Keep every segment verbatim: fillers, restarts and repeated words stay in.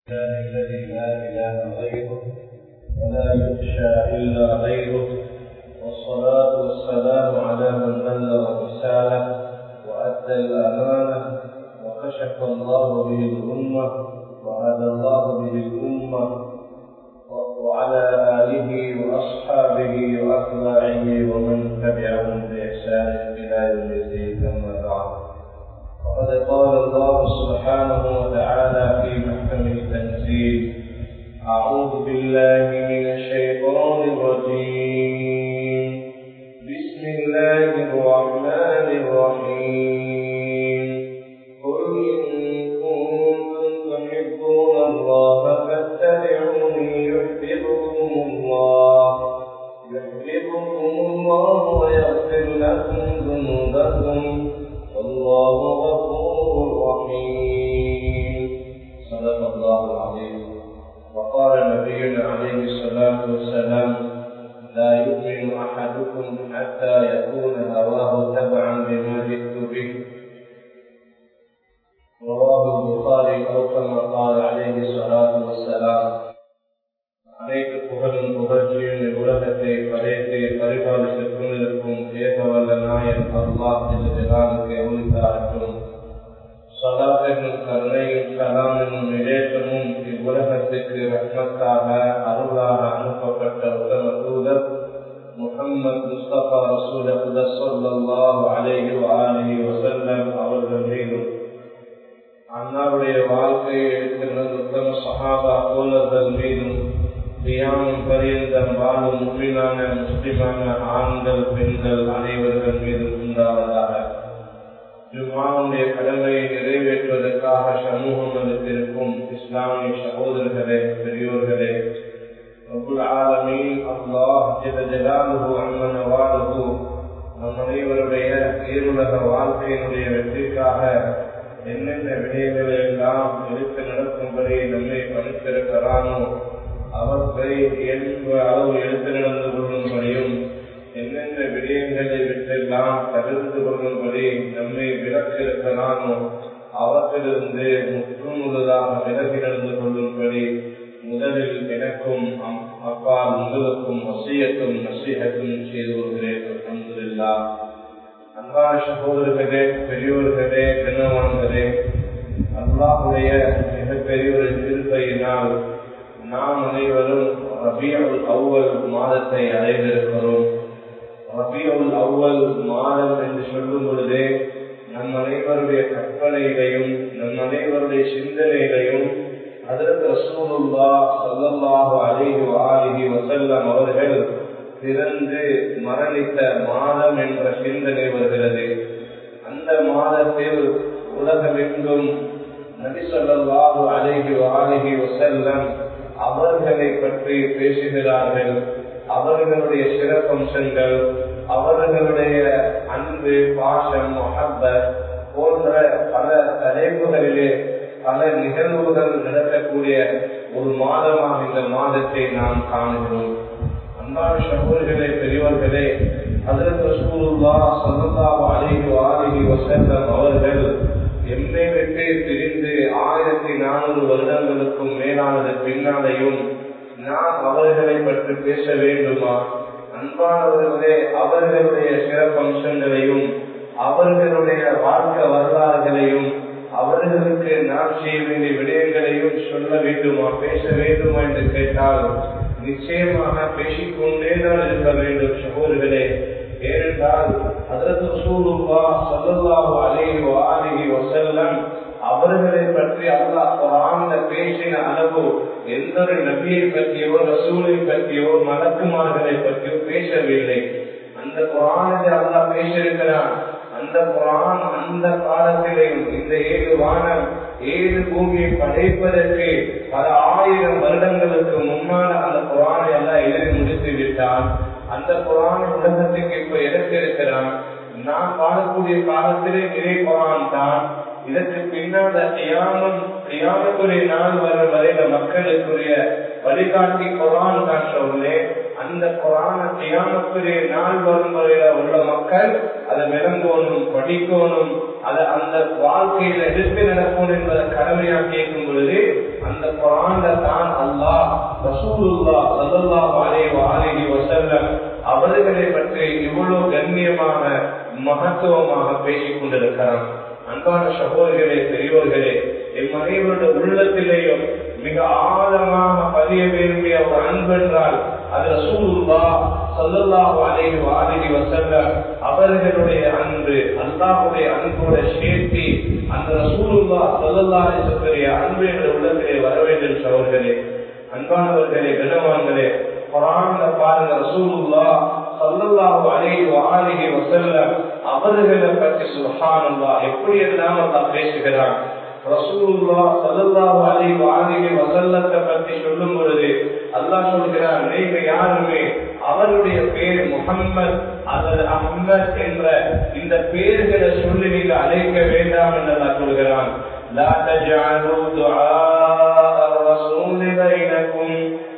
الذي لا إله غيره ولا يخشى إلا غيره، والصلاة والسلام على من بلغ الرسالة وأدى الأمانة وكشف الله به الأمة وهدى الله به الأمة، وعلى آله وأصحابه وأتباعه ومن تبعهم بإحسان إلى يوم الدين. أما بعد، وقد قال الله سبحانه وتعالى في محكم التنزيل: أعوذ بالله من الشيطان الرجيم، بسم الله الرحمن الرحيم. قل إن كنتم تحبون الله فاتبعوني يحببكم الله يحببكم الله ويغفر لكم ذنوبكم والله غفور رحيم. صدق الله العظيم. وقال نبينا عليه الصلاة والسلام: لا يؤمن أحدكم حتى يكون هواه تبعا لما جئت به. رواه البخاري أو كما قال عليه الصلاة والسلام. அனைத்து புகழும் புகழ்ச்சியும் உலகத்தை படைத்து பரிபாலித்துக் கொண்டிருக்கும் ஏகவல்ல நாயன் அல்லாஹ் ஜல்லுல்லாஹுக்கு உரித்தாகட்டும். ஸலாத் என்னும் கருணையும் சலாம் என்னும் நிலேசமும் இவ்வுலகத்துக்கு ரஹ்மத்தாக அருளாக அனுப்பப்பட்ட உத்தம தூதர் முஹம்மது முஸ்தபா ரசூலுல்லாஹி ஸல்லல்லாஹு அலைஹி வஆலிஹி வஸல்லம் அவர்கள் மீதும், அன்னாருடைய வாழ்க்கையை எடுத்து நடந்த உத்தம சஹாபா தோழர்கள் மீதும், தியானம் பரியந்தம் வாழும் முஃமினான முஸ்லிமான ஆண்கள் பெண்கள் அனைவர்கள் மீதும் உண்டாவதாக. ஜும்ஆவுடைய கடமையை நிறைவேற்றுவதற்காக சமூகம் அளித்திருக்கும் இஸ்லாமிய சகோதரர்களே, பெரியோர்களே, ரப்புல் ஆலமீன் அல்லாஹ் ஜல்ல ஜலாலுஹு அம்ம நவாலுஹு நம் அனைவருடைய ஈருலக வாழ்க்கையினுடைய வெற்றிக்காக என்னென்ன விடயங்களை எல்லாம் எடுத்து நடக்கும்படி நம்மை பணித்திருக்கிறானோ அவற்றை இயல்பு அளவு எடுத்து நடந்து கொள்ளும்படியும், என்னென்ன விடயங்களை விட்டெல்லாம் தவிர்த்து கொள்ளும்படி நம்மை விலக்கிருக்கிறானோ அவற்றிலிருந்து முற்றும் முழுதாக விலகி நடந்து கொள்ளும்படி முதலில் எனக்கும் அப்பால் உங்களுக்கும் வசியத்தும் நசீஹத்தும் செய்து கொள்கிறேன். அல்ஹம்துலில்லாஹ். அன்பான சகோதரர்களே, பெரியோர்களே, கண்ணியவான்களே, அல்லாஹ்வுடைய மிகப்பெரிய ஒரு கிருபையினால் நாம் அனைவரும் ரபியுல் அவ்வல் மாதத்தை அடைந்திருக்கிறோம். ரபியுல் அவ்வல் மாதம் என்று சொல்லும் பொழுதே நம் அனைவருடைய கற்பனையிலையும் நம் அனைவருடைய சிந்தனையிலையும் ஹஜ்ரத் ரசூலுல்லாஹ் ஸல்லல்லாஹு அலைஹி வஆலிஹி வஸல்லம் அவர்கள் பிறந்து மரணித்த மாதம் என்ற சிந்தனை வருகிறது. அந்த மாதத்தில் உலகமெங்கும் நபி ஸல்லல்லாஹு அலைஹி வஆலிஹி வஸல்லம் அவர்களை பற்றி பேசுகிறார்கள். அவர்களுடைய சிறப்பம்சங்கள், அவர்களுடைய அன்பு, பாசம், முஹப்பத் போன்ற பல தலைப்புகளிலே பல நிகழ்வுகள் நடக்கக்கூடிய ஒரு மாதமாக இந்த மாதத்தை நாம் காணுகிறோம். அன்பான சகோதரர்களே, பெரியவர்களே, ஹஜ்ரத் ரசூலுல்லாஹ் ஸல்லல்லாஹு அலைஹி வஆலிஹி வஸல்லம் அவர்கள் எம்மை விட்டு பிரிந்து ஆயிரத்தி நானூறு வருடங்களுக்கும் மேலானது பின்னாலேயும் நாம் அவர்களை பற்றி பேச வேண்டுமா? அன்பானவர்களே, அவர்களுடைய சிறப்பம்சங்களையும் அவர்களுடைய வாழ்க்கை வரலாறுகளையும் அவர்களுக்கு நாம் செய்ய வேண்டிய விடயங்களையும் சொல்ல வேண்டுமா, பேச வேண்டுமா என்று கேட்டால் நிச்சயமாக பேசிக்கொண்டே தான் இருக்க வேண்டும் சகோதரர்களே. ஏனென்றால் ஹஜ்ரத் ரசூலுல்லாஹ் ஸல்லல்லாஹு அலைஹி வஆலிஹி வஸல்லம் அவர்களை பற்றி அல்லாஹ் குர்ஆன்ல பேசின அளவு எந்த ஒரு நபியை பற்றியோ ரசூலை பற்றியோ மலக்குமார்களை பற்றியோ பேசவில்லை. அந்த குர்ஆனில் அல்லாஹ் பேசியிருக்கிறான். அந்த குர்ஆன் அந்த காலத்திலேயும் இந்த ஏழு வானம் ஏழு பூமியை படைப்பதற்கு பல ஆயிரம் வருடங்களுக்கு முன்னால் அந்த குர்ஆனை எல்லாம் எழுதி முடித்து விட்டான். அந்த குர்ஆன் உலகத்துக்கு இப்ப எடுத்திருக்கிறான். நான் வாழக்கூடிய காலத்திலே இதே குர்ஆன் தான். இதற்கு பின்னால் தியானம் தியானத்துடைய நாள் வர வரையில மக்களுக்குரிய வழிகாட்டி குர்ஆன் தான் சொன்னேன். அந்த குர்ஆனை தியானத்துடைய நாள் வரும் வரையில உள்ள மக்கள் அதை விளங்கணும், படிக்கணும், அதை அந்த வாழ்க்கையில எடுத்து நடக்கணும் என்பதை கடமையா கேட்கும் பொழுது அந்த குர்ஆன்ல தான் அல்லாஹ் ரசூலுல்லாஹ் ஸல்லல்லாஹு அலைஹி வஆலிஹி வஸல்லம் அவர்களை பற்றி இவ்வளவு கண்ணியமாக மகத்துவமாக பேசிக் கொண்டிருக்கிறார். அன்பான சகோதரர்களே, பெரியோர்களே, என் அனைவருடைய உள்ளத்திலேயும் மிக ஆழமாக பதிய வேண்டிய ஒரு அன்பு என்றால் அது ரசூலுல்லாஹ் ஸல்லல்லாஹு அலைஹி வஆலிஹி வஸல்லம் அவர்களுடைய அன்பு. அல்லாஹ்வுடைய அன்போட சேர்த்து அந்த ரசூலுல்லாஹ் ஸல்லல்லாஹு அலைஹி வஸல்லம் அன்பு என்ற உள்ளத்திலே வர வேண்டும். சகோதரர்களே, அன்பானவர்களே, கனவான்களே, குர்ஆன்ல பாருங்க ரசூலுல்லாஹ் ஸல்லல்லாஹு அலைஹி வஆலிஹி வஸல்லம் அவர்களை பற்றி சுப்ஹானல்லாஹ் எப்படி எல்லாம் அல்லாஹ் பேசுகிறார். ரசூலுல்லாஹ் ஸல்லல்லாஹு அலைஹி வஆலிஹி வஸல்லத்தை பற்றி சொல்லும் பொழுது அல்லாஹ் சொல்கிறார், நீங்க யாருமே அவருடைய பேர் முஹம்மத் அல்லது அஹ்மத் என்ற இந்த பெயர்களை சொல்லி நீங்க அழைக்க வேண்டாம் என்று அல்லாஹ் சொல்கிறான். லா தஜஅலு துஆ الرسول بينكم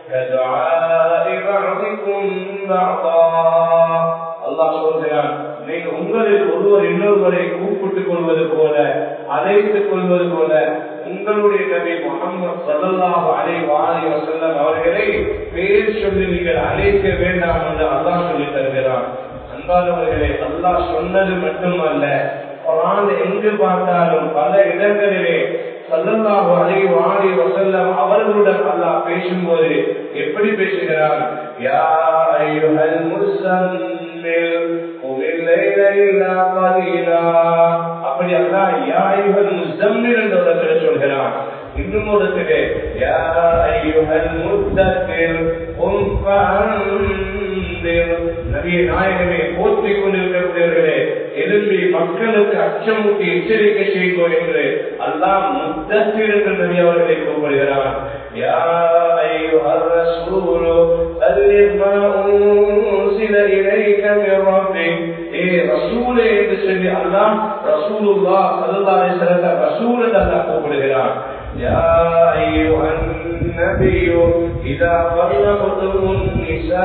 كدعاء بعضكم بعضا. அல்லாஹ் சொல்கிறான், நீங்க உங்களில் ஒருவர் இன்னொருவரை கூப்பிட்டுக் கொள்வது போல அழைத்துக் கொள்வது போல உங்களுடைய நபி முஹம்மது ஸல்லல்லாஹு அலைஹி வஸல்லம் அவர்களை பேர் சொல்லி நீங்கள் அழைக்க வேண்டாம் என்று அல்லாஹ் சொல்லி தருகிறான். அன்பானவர்களே, அல்லாஹ் சொன்னது மட்டுமல்ல, குர்ஆன் எங்கு பார்த்தாலும் பல இடங்களிலே ஸல்லல்லாஹு அலைஹி வஸல்லம் அவர்களுடன் அல்லாஹ் பேசும்போது எப்படி பேசுகிறார்? யா அய்யுஹல் முஸம்மில் குமில் லைல இல்லா கலீலா. அப்படி அல்லாஹ் யா அய்யுஹல் முஸம்மில் என்ற இடத்திலே சொல்கிறார். இன்னும் ஒரு இடத்திலே யா அய்யுஹல் முத்தஸிர் கும் ஃபஅன்திர். நபியே நாயகமே, போற்றிக் கொண்டிருக்கிறவர்களே, எழும்பி மக்களுக்கு அச்சமூட்டி எச்சரிக்கை செய்கோ என்று அல்லாஹ் முத்தஸிர் என்ற நபி அவர்களை கூப்பிடுகிறார். யா அய்யுஹர் ரசூல் பல்லிக் மா உன்சில இலைக மின் ரப்பிக். ஏ ரசூலே என்று சொல்லி அல்லாஹ் ரசூலுல்லாஹ் ஸல்லல்லாஹு அலைஹி வஸல்லம் ரசூல் என்று அல்லாஹ் கூப்பிடுகிறார். யா அய்யுஹன் நபியு இதா பல்லகதுன் நிஸா.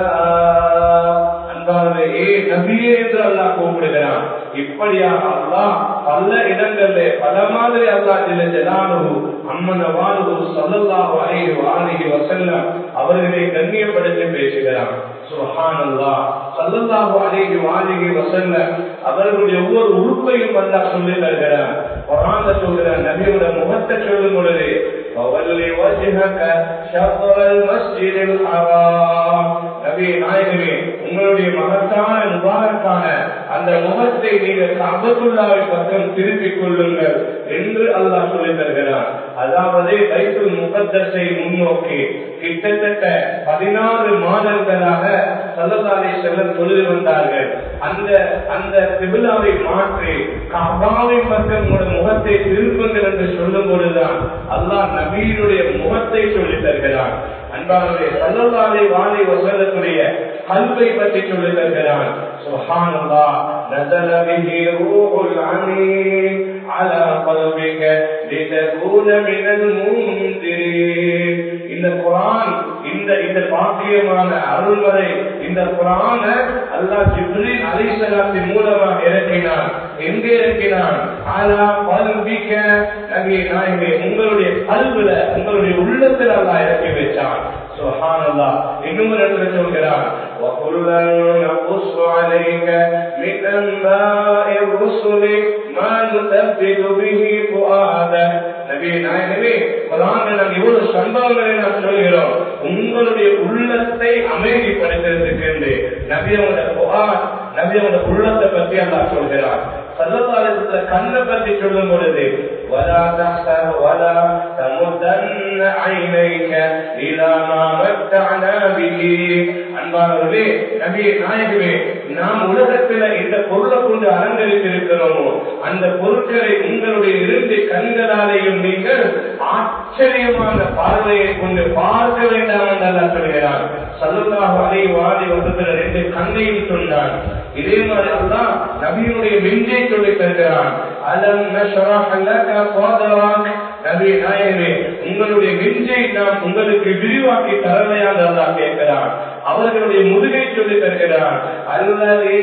அன்பானவர்களே, ஏ நபியே என்று அல்லாஹ் கூப்பிடுகிறான். இப்படியாக அல்லாஹ் பல இடங்களிலே பல மாதிரி அல்லாஹ் ஜல்ல ஜலாலுஹு அம்மன வாலுஹு ஸல்லல்லாஹு அலைஹி வஸல்லம் அவர்களை கண்ணியப்படுத்தி பேசுகிறான். சுப்ஹானல்லாஹ். ஸல்லல்லாஹு அலைஹி வஸல்லம் அவர்களுடைய ஒவ்வொரு உறுப்பையும் அல்லாஹ் சொல்லி தருகிறான். குர்ஆன்ல சொல்கிறான், நபியோட முகத்தை சொல்லும் பொழுது வவல்லி வஜ்ஹக ஷத்ரல் மஸ்ஜிதில் ஹராம். நபி நாயகமே, உங்களுடைய மகத்தான முபாரக்கான அந்த முகத்தை நீங்கள் கஅபத்துல்லாஹ்வின் பக்கம் திருப்பிக் கொள்ளுங்கள் என்று அல்லாஹ் சொல்லி தருகிறார். அதாவது பைத்துல் முகத்தஸை முன்னோக்கி கிட்டத்தட்ட பதினாறு மாதங்களாக ஸல்லல்லாஹு அலைஹி வஸல்லம் தொழுது வந்தார்கள். அந்த அந்த கிப்லாவை மாற்றி கஅபாவின் பக்கம் உங்களுடைய முகத்தை திருப்புங்கள் என்று சொல்லும் பொழுதுதான் அல்லாஹ் நபியினுடைய முகத்தை சொல்லி தருகிறான். அன்பானவர்களே, ஸல்லல்லாஹு அலைஹி வஸல்லத்துடைய கல்வை பற்றி சொல்லி தருகிறான். சுப்ஹானல்லாஹ். நஸல பிஹி ரூஹுல் அமீன் அலா கல்பிக லிதகூன மினல் முன்திரீன். இந்த குர்ஆன், இந்த இந்த பாக்கியமான அருள்வரை இந்த குர்ஆன அல்லாஹ் ஜிப்ரீல் அலைஹிஸ்ஸலாத்தின் மூலமாக இறக்கினான். எங்கே இறக்கினான்? அலா கல்பிக. நபியே நாயகமே, உங்களுடைய கல்வில, உங்களுடைய உள்ளத்தில் அல்லாஹ் இறக்கி வச்சான். சுப்ஹானல்லாஹ். இன்னும் ஒரு இடத்துல சொல்கிறான், وَكُلًّا نَقُصُّ عَلَيْكَ مِنْ أَنْبَاءِ الرُّسُلِ مَا نُثَبِّتُ بِهِ فُؤَادَكَ. நபியே நாயகமே, குர்ஆனில் நாம் இவ்வளவு சம்பவங்களை நாம் சொல்கிறோம் உங்களுடைய உள்ளத்தை அமைதிப்படுத்துவதற்கு என்று. நபியோட குர்ஆன், நபியோட உள்ளத்தை பற்றி அல்லாஹ் சொல்கிறார். ஸல்லல்லாஹு அலைஹி வஸல்லம் கண்ணை பற்றி சொல்லும் பொழுது ولا تحسن ولا تمدن عينيك إلى ما متعنا به. அன்பானவர்களே, நபியே நாயகமே, நாம் உலகத்தில் இந்த பொருளை கொண்டு அலங்கரித்திருக்கிறோமோ அந்த பொருட்களை உங்களுடைய இரண்டு கண்களாலேயும் நீங்கள் ஆச்சரியமான பார்வையை கொண்டு பார்க்க வேண்டாம் என்று அல்லாஹ் சொல்கிறார். ஸல்லல்லாஹு அலைஹி வஸல்லம் ரெண்டு கண்ணையும் சொன்னான். இதே மாதிரி அல்லாஹ் நபியினுடைய நெஞ்சை சொல்லி தருகிறான். அலம் நஷ்ரஹ் லக ஸத்ரக். நபி நாயகமே, உங்களுடைய நெஞ்சை நாம் உங்களுக்கு விரிவாக்கி தரலையா என்று அல்லாஹ் கேட்கிறான். அவர்களுடைய முதுகை சொல்லி தருகிறான். அல்லதி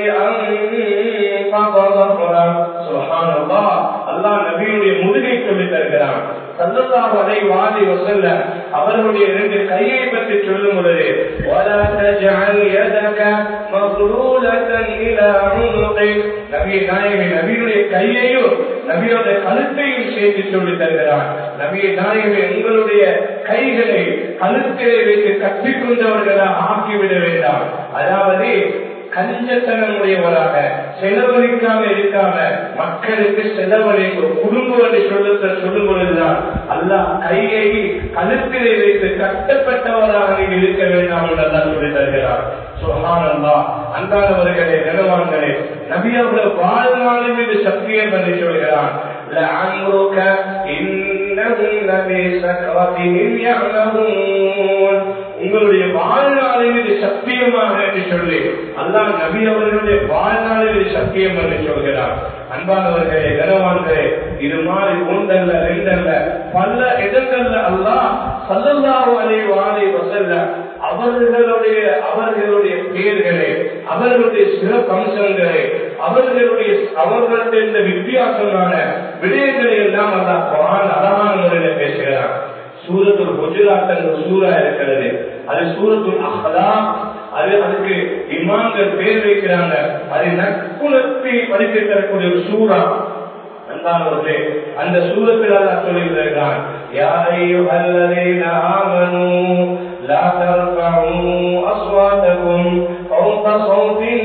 அன்ஃபத ظهرك. சுப்ஹானல்லாஹ். அல்லாஹ் நபியுடைய முதுகை சொல்லி தருகிறான். ஸல்லல்லாஹு அலைஹி வஸல்லம் அவர்களுடைய இரண்டு கையை பற்றி சொல்லும் பொழுது வலா தஜஅல் யதக மக்லூலதன் இலா உனுகிக், நபி நாயகமே நபியுடைய கையையும் நபியுடைய கழுத்தையும் சேர்த்து சொல்லி தருகிறார். நபி நாயகமே உங்களுடைய கைகளை கழுத்திலே வைத்து கட்டிக்கொண்டவர்களாக ஆக்கிவிட வேண்டாம். அதாவது கஞ்சத்தனமுடையவராக செலவழிக்காம இருக்காம மக்களுக்கு செலவழிக்கும் குடும்பம் என்று சொல்ல சொல்லும் பொழுதுதான் அல்லாஹ் கையை கழுத்திலே வைத்து கட்டப்பட்டவராக நீங்கள் இருக்க வேண்டாம் என்று அல்லாஹ் சொல்லி தருகிறார். சுப்ஹானல்லாஹ். அன்பானவர்களே, கனவான்களே, நபி அவர்கள் வாழ்நாளின் மீது சத்தியம் பண்ணி சொல்கிறான், லஅம்ருக இன்னஹும் லஃபீ சக்ரத்திஹிம் யஅலமூன், உங்களுடைய வாழ்நாளின் மீது சத்தியமாக என்று சொல்லி அல்லாஹ் நபி அவர்களுடைய வாழ்நாளின் மீது சத்தியம் என்று சொல்கிறார். அன்பானவர்களே, கனவான்களே, இது மாதிரி ஒன்றல்ல ரெண்டல்ல பல இடங்கள்ல அல்லாஹ் ஸல்லல்லாஹு அலைஹி வஸல்லம் அவர்களுடைய அவர்களுடைய பெயர்களை, அவர்களுடைய சிறப்பம்சங்களை, அவர்களுடைய அவர்களுடைய இந்த வித்தியாசமான விடயங்களை எல்லாம் அல்லாஹ் குர்ஆன் அழகான முறையில் பேசுகிறார். சூரத்துல் ஹுஜராத் என்ற சூரா இருக்கிறது, அது சூரத்துல் அஹ்லாக். அது அதுக்கு இமாம்கள் பேர் வைக்கிறாங்க. அது நற்குணத்தை படிக்க தரக்கூடிய ஒரு சூரா. அன்பானவர்களே, அந்த சூரத்தில் அல்லாஹ் சொல்லுகிறான், யா அய்யுஹல்லதீன ஆமனூ லா தர்ஃபஉ அஸ்வாதகும் ஃபௌக ஸௌத்தின்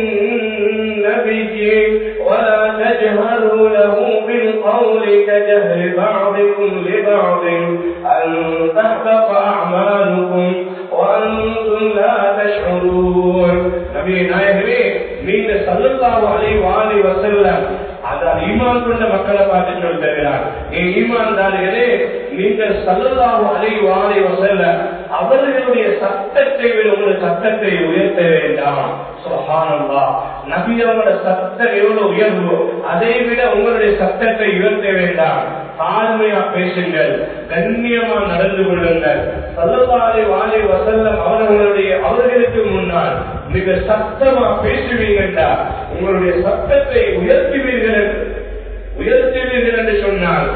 நபிய்யி வலா தஜ்ஹரு லஹு பில் கௌலி கஜஹரி பஅதிக்கும் லிபஅதின் அன் தஹ்பத அஅமாலுக்கும் وأنتم لا تشعرون. நபி நாயகமே, நீங்க ஸல்லல்லாஹு அலைஹி வஸல்லம் அதான் ஈமான் கொண்ட மக்களை பார்த்து சொல்கிறார், என் ஈமான்தாரிகளே, நீங்கள் ஸல்லல்லாஹு அலைஹி வஸல்லம் அவர்களுடைய சத்தத்தை விட உங்களுடைய சத்தத்தை உயர்த்த வேண்டாம். சுப்ஹானல்லாஹ். நபி அவரோட சத்தம் எவ்வளவு உயர்வோ அதை விட உங்களுடைய சத்தத்தை உயர்த்த வேண்டாம். தாழ்மையா பேசுங்கள், கண்ணியமா நடந்து கொள்ளுங்கள். ஸல்லல்லாஹு அலைஹி வஸல்லம் அவர்களுடைய அவர்களுக்கு முன்னால் மிக சத்தமா பேசுவீங்கண்டா உங்களுடைய சத்தத்தை உயர்த்துவீர்கள் உயர்த்துவீர்கள் என்று சொன்னால்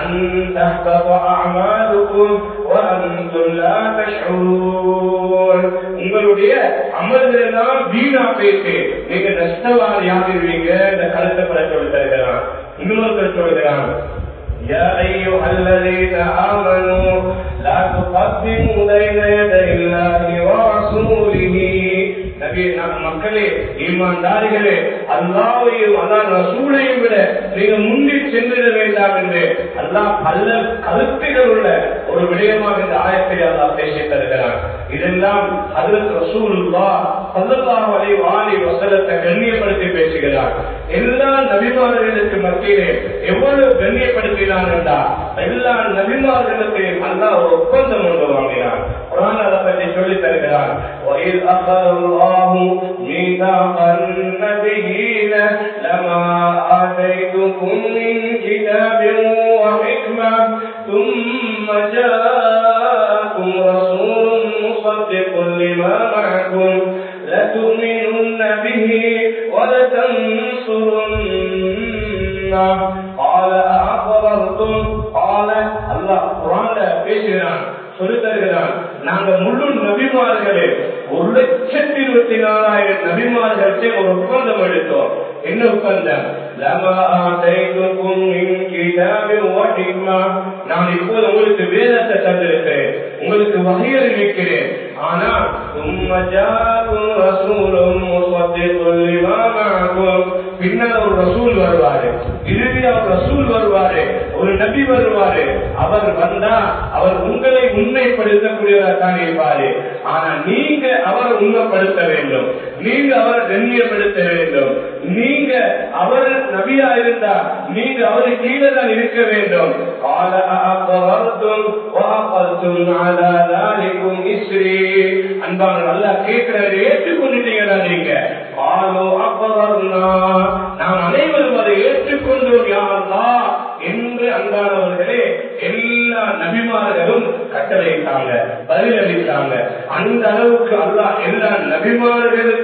உங்களுடைய அமல்கள் எல்லாம் வீணா பேசி நீங்க நஷ்டவாதி ஆகிடுவீங்க. இந்த கருத்தை பட சொல்லி தருகிறான். இன்னொரு சொல்கிறான், يا أيها الذين آمنوا لا تقدموا بين يدي الله ورسوله. மக்களே, ஈமான்தாரிகளே, அல்லாஹ்வையும் அல்லாஹ் ரசூலையும் விட நீங்க முன்னில் சென்றிட வேண்டாம் என்று அல்லாஹ் பல கருத்துகள் உள்ள ஒரு விடயமாக இந்த ஆயத்தை அல்லாஹ் பேசி தருகிறார். இதெல்லாம் ஹஜ்ரத் ரசூலுல்லாஹ் ஸல்லல்லாஹு அலைஹி வஸல்லத்தை கண்ணியப்படுத்தி பேசுகிறார். எல்லா நபிமார்களுக்கு மத்தியிலே எவ்வளவு கண்ணியப்படுத்தினான் என்றால் எல்லா நபிமார்களுக்கும் அல்லாஹ் ஒரு ஒப்பந்தம் கொண்டு வாங்கினார். குர்ஆன் அதை பற்றி சொல்லி தருகிறார். وَإِذْ أَخَذَ اللَّهُ مِيثَاقَ النَّبِيِّينَ لَمَا آتَيْتُكُم مِّن كِتَابٍ وَحِكْمَةٍ ثُمَّ جَاءَكُمْ رَسُولٌ مُصَدِّقٌ لِّمَا مَعَكُمْ لَتُؤْمِنُنَّ بِهِ وَلَتَنصُرُنَّهُ قَالَ أَأَقْرَرْتُمْ قَالَ الله قرآن பேசுகிறான், சொல்லி தருகிறான். நாங்க முழு நபிமார்களே ஒரு லட்சத்தி இருபத்தி நாலாயிரம் நபிமார்களே ஒரு ஒப்பந்தம் எடுத்தோம். என்ன ஒப்பந்தம்? நான் இப்போது உங்களுக்கு வேதத்தை தந்திருக்கிறேன், உங்களுக்கு வகை அறிவிக்கிறேன். ஆனால் பின்னால் ஒரு ரசூல் வருவாரு, இறுதியா ஒரு ரசூல் வருவாரு, ஒரு நபி வருவாரு. அவர் வந்தா அவர் உங்களை உண்மைப்படுத்தக்கூடியவராக தான் இருப்பாரு. ஆனா நீங்க அவரை உண்மைப்படுத்த வேண்டும், நீங்க அவரை கண்ணியப்படுத்த வேண்டும். நீங்க அவர் நபியா இருந்தா நீங்க அவரு கீழே தான் இருக்க வேண்டும். அன்பான அல்லாஹ் கேட்கிறாரு, ஏற்றுக்கொண்டுட்டீங்களா நீங்க? நாம் அனைவரும் அதை ஏற்றுக்கொண்டோம் யா அல்லாஹ் என்று அன்பானவர்களே எல்லா நபிமார்களும் கட்டளையிட்டாங்க, பதிலளித்தாங்க. அந்த அளவுக்கு அல்லாஹ் எல்லா நபிமார்களுக்கும்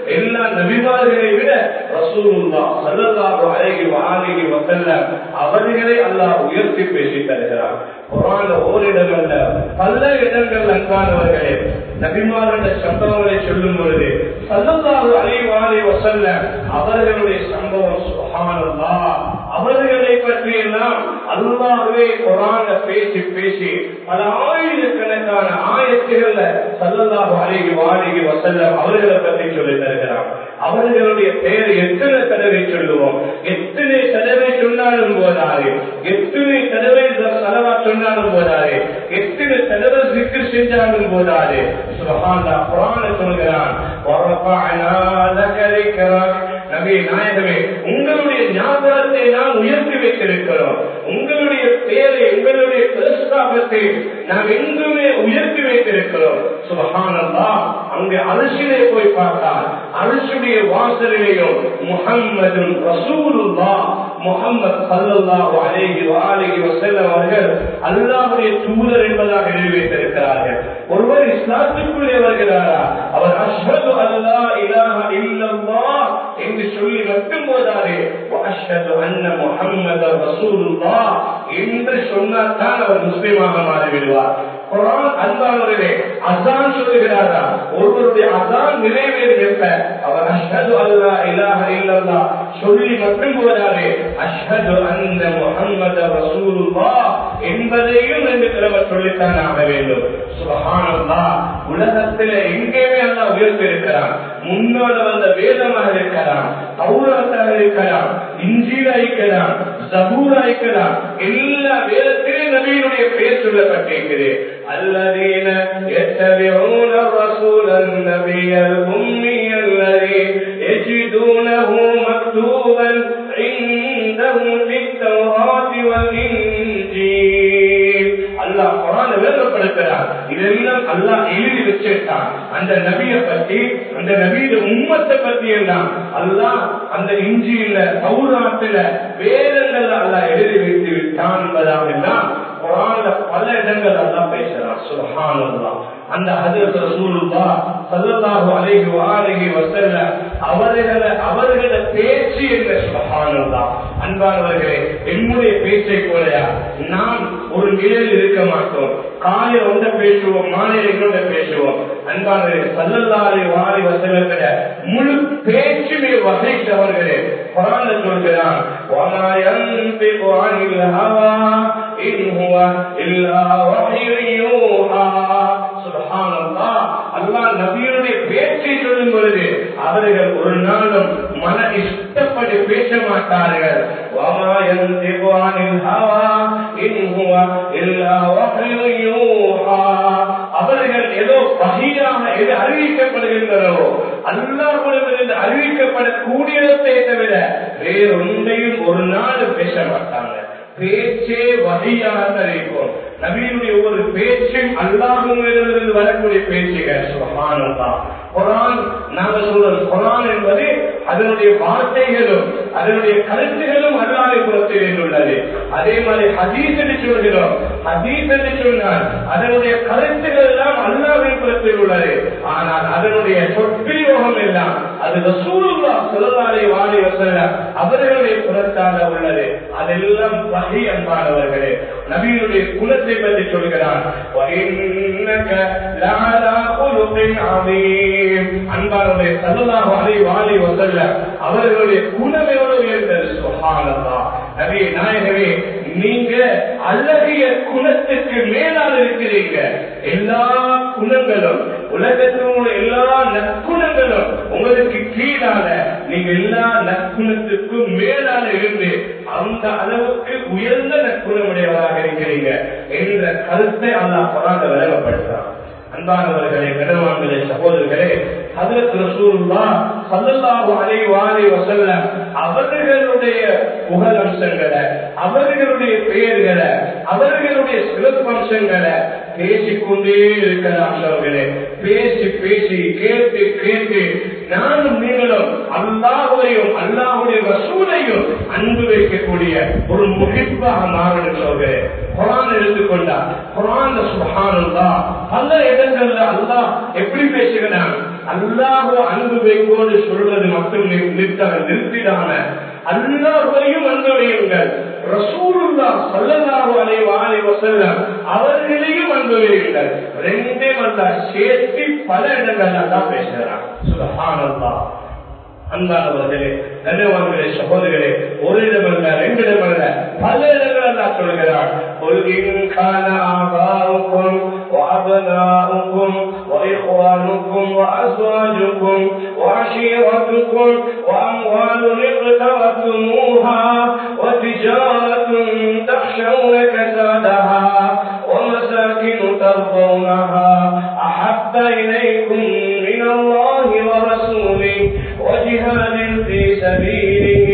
எல்லா நபிமார்களை விட ரசூலுல்லாஹ் ஸல்லல்லாஹு அலைஹி வஆலிஹி வஸல்லம் அவர்களை அல்லாஹ் உயர்த்தி பேசி தருகிறார். குர்ஆன்ல ஓரிடங்கள்ல பல இடங்கள் அன்பானவர்களே நபிமார்களுடைய சம்பவங்களை சொல்லும் பொழுது ஸல்லல்லாஹு அலைஹி வஆலிஹி வஸல்லம் அவர்களுடைய சம்பவம் சுப்ஹானல்லாஹ் அவர்களை பற்றி எல்லாம் அல்லாஹ்வே குர்ஆன்ல பேசி பேசி பல ஆயிரக்கணக்கான ஆயத்துகள்ல ஸல்லல்லாஹு அலைஹி வஆலிஹி வஸல்லம் அவர்களை பற்றி சொல்லி தருகிறார். அவர்களுடைய பெயர் எத்தனை தடவை சொல்லுவோம், எத்தனை தடவை சொன்னாலும் போதாது, எத்தனை தடவை சலவா சொன்னாலும் போதாது, எத்தனை தடவை zikr செஞ்சாலும் போதாது. சுப்ஹானல்லாஹ் குர்ஆன்ல சொல்கிறான் வரஃபஅனா லக ذிக்ரக் நபி நாயகமே உங்களுடைய ஞாபகத்தை நாம் உயர்த்தி வைத்திருக்கிறோம், உங்களுடைய பெயரை உங்களுடைய பிரஸ்தாபத்தை நாம் எங்குமே உயர்த்தி வைத்திருக்கிறோம். சுப்ஹானல்லாஹ் அங்கே அரிசிலே போய் பார்த்தால் அரிசியுடைய வாசலிலேயும் முஹம்மது ரசூலுல்லாஹ் முஹம்மது ஸல்லல்லாஹு அலைஹி வஆலிஹி வஸல்லம் அவர்கள் அல்லாஹ்வுடைய தூதர் என்பதாக எழுதி வைத்திருக்கிறார்கள். ஒருவர் இஸ்லாத்துக்குள்ளே வருகிறாரா அவர் அஷ்ஹது அல்லா இலாஹ இல்லல்லாஹ் என்று சொல்லி மட்டும் போதாதே அஷ்ஹது அன்ன முஹம்மதர் ரசூலுல்லாஹ் என்று சொன்னால் தான் அவர் முஸ்லிமாக மாறிவிடுவார். குர்ஆன் அன்பானவர்களே அஸான் சொல்லுகிறாரா ஒருவருடைய அஸான் நிறைவேறியப்ப அவர் அஷ்ஹது அல்லா இலாஹ இல்லல்லாஹ் சொல்லி மட்டும் போதாதே அஷ்ஹது அன்ன முஹம்மதர் ரசூலுல்லாஹ் என்பதையும் ரெண்டு தடவை சொல்லித்தான் ஆக வேண்டும். சுப்ஹானல்லாஹ் உலகத்தில் எங்கேயுமே அல்லாஹ் உயர்த்தி இருக்கிறான். முன்னோட வந்த வேதமாக இருக்கலாம், தௌராத்தாக இருக்கலாம், இன்ஜீலா இருக்கலாம், ஜபூரா இருக்கலாம், எல்லா வேதத்திலே நபியினுடைய பெயர் சொல்லப்பட்டிருக்கிறது. الذين يتبعون الرسول النبي الأمي الذي يجدونه مكتوبا عندهم في التوراة والإنجيل. அல்லாஹ் குர்ஆன்ல விளக்கப்படுத்துகிறார். இதெல்லாம் அல்லாஹ் எழுதி வச்சிட்டான். அந்த நபியை பற்றி அந்த நபியுடைய உம்மத்தை பற்றி எல்லாம் அல்லாஹ் அந்த இன்ஜீல்ல தௌராத்துல வேதங்கள்ல அல்லாஹ் எழுதி வைத்து விட்டான் என்பதாக எல்லாம் குர்ஆன்ல பல இடங்கள் அல்லாஹ் பேசுறான். சுப்ஹானல்லாஹ் அந்த ஹஜ்ரத் ரசூலுல்லாஹ் ஸல்லல்லாஹு அலைஹி வஆலிஹி வஸல்லம் அவர்களே அவர்களே பேச்சு என்ன சுப்ஹானல்லாஹ். அன்பானவர்களே என்னுடைய பேச்சை போலயா நாம் ஒரு நிலையில் இருக்க மாட்டோம். காலையில் ஒன்றை பேசுவோம், மாலையில் இன்னொன்று பேசுவோம். அன்பானவர்களே ஸல்லல்லாஹு அலைஹி வஸல்லம் முழு பேச்சுமே வகைத்தவர்களே குர்ஆன்ல சொல்கிறான் வமா யன்திகு அனில் ஹவா இன் ஹுவ இல்லா வஹ்யு யூஹா. சுப்ஹானல்லாஹ் அல்லாஹ் நபியுடைய பேச்சை சொல்லும் பொழுது அவர்கள் ஒரு நாளும் மன இஷ்டப்படி பேச மாட்டார்கள். வமா யன்திகு அனில் ஹவா இன் ஹுவ இல்லா வஹ்யு யூஹா. அவர்கள் ஏதோ வஹீயாக எது அறிவிக்கப்படுகின்றனவோ அல்லாஹ்விடமிருந்து அறிவிக்கப்படக்கூடியதை தவிர வேறொன்றையும் ஒரு நாள் பேச மாட்டாங்க. பேச்சே வகையாக அறிவிக்கும். நபியுடைய ஒவ்வொரு பேச்சும் அல்லாஹ்விடமிருந்து வரக்கூடிய பேச்சுகள். சுப்ஹானல்லாஹ் குர்ஆன் நாம சொல்றோம் குர்ஆன் என்பது அதனுடைய வார்த்தைகளும் அதனுடைய கருத்துகளும் அல்லாஹ்வின் புறத்தில் உள்ளது. அதே மாதிரி ஹதீஸ் என்று சொல்கிறோம். ஹதீஸ் என்று சொன்னால் அதனுடைய கருத்துகள் எல்லாம் அல்லாஹ்வின் புறத்தில் உள்ளது. ஆனால் அதனுடைய சொற்பிரயோகம் எல்லாம் அது ரசூலுல்லாஹ் ஸல்லல்லாஹு அலைஹி வஸல்லம் அவர்களுடைய புறத்தால உள்ளது. அதெல்லாம் வஹி. அன்பானவர்களே நபியுடைய குலத்தை பற்றி சொல்கிறான் வஇன்னக லஅலா குலுகின் அதீம். அன்பானவர்களே ஸல்லல்லாஹு அலைஹி வஸல்லம் அவர்களுடைய குலம் எவ்வளவு உயர்ந்தது. சுப்ஹானல்லாஹ் நபி நாயகமே நீங்க அழகிய குலத்துக்கு மேலால் இருக்கிறீங்க. எல்லா குணங்களும் உலகத்தினுடைய எல்லா நற்குணங்களும் உங்களுக்கு கீழால நீங்க எல்லா நற்குணத்துக்கும் மேலால இருந்து அந்த அளவுக்கு உயர்ந்த நற்குணமுடையவராக இருக்கிறீங்க என்ற கருத்தை அல்லாஹ் குர்ஆன்ல விளங்கப்படுத்துறான். அன்பானவர்களே கனவான்களே சகோதரர்களே ஹஜ்ரத் ரசூலுல்லாஹ் ஸல்லல்லாஹு அலைஹி வஸல்லம் அவர்களுடைய புகழம்சங்களை அவர்களுடைய பெயர்களை அவர்களுடைய சிறப்பம்சங்களை பேசிக்கொண்டே இருக்கலாம். பேசி பேசி கேட்டு கேட்டு நானும் நீங்களும் அல்லாஹ்வையும் அல்லாஹ்வுடைய ரசூலையும் அன்பு வைக்கக்கூடிய ஒரு முஹிப்பாக மாறணும் சொல்கிறேன். குர்ஆன் எடுத்துக்கொண்டா குர்ஆன்ல சுப்ஹானல்லாஹ் பல இடங்கள்ல அல்லாஹ் எப்படி பேசுகிறான்? அல்லாஹ் அன்பு வைக்கோடு சொல்றது மட்டும் நிறுத்திடாம அல்லாஹ்வையும் அன்பு வையுங்கள், ரசூலுல்லாஹ் ஸல்லல்லாஹு அலைஹி வஸல்லம் அவர்களையும் அன்பு வையுங்கள். ரெண்டே அல்லாஹ் சேர்த்து பல இடங்கள்ல அல்லாஹ் பேசுகிறான். சுப்ஹானல்லாஹ். அன்பானவர்களே, நல்லவர்களே, சகோதரர்களே, ஒரு இடமல்ல ரெண்டு இடமல்ல பல இடங்கள் அல்லாஹ் சொல்கிறார். قل إن كان آباؤكم وأبناؤكم وإخوانكم وأزواجكم وعشيرتكم وأموال اقترفتموها وتجارة تخشون كسادها ومساكن ترضونها أحب إليكم من الله ورسوله وجهاد في سبيله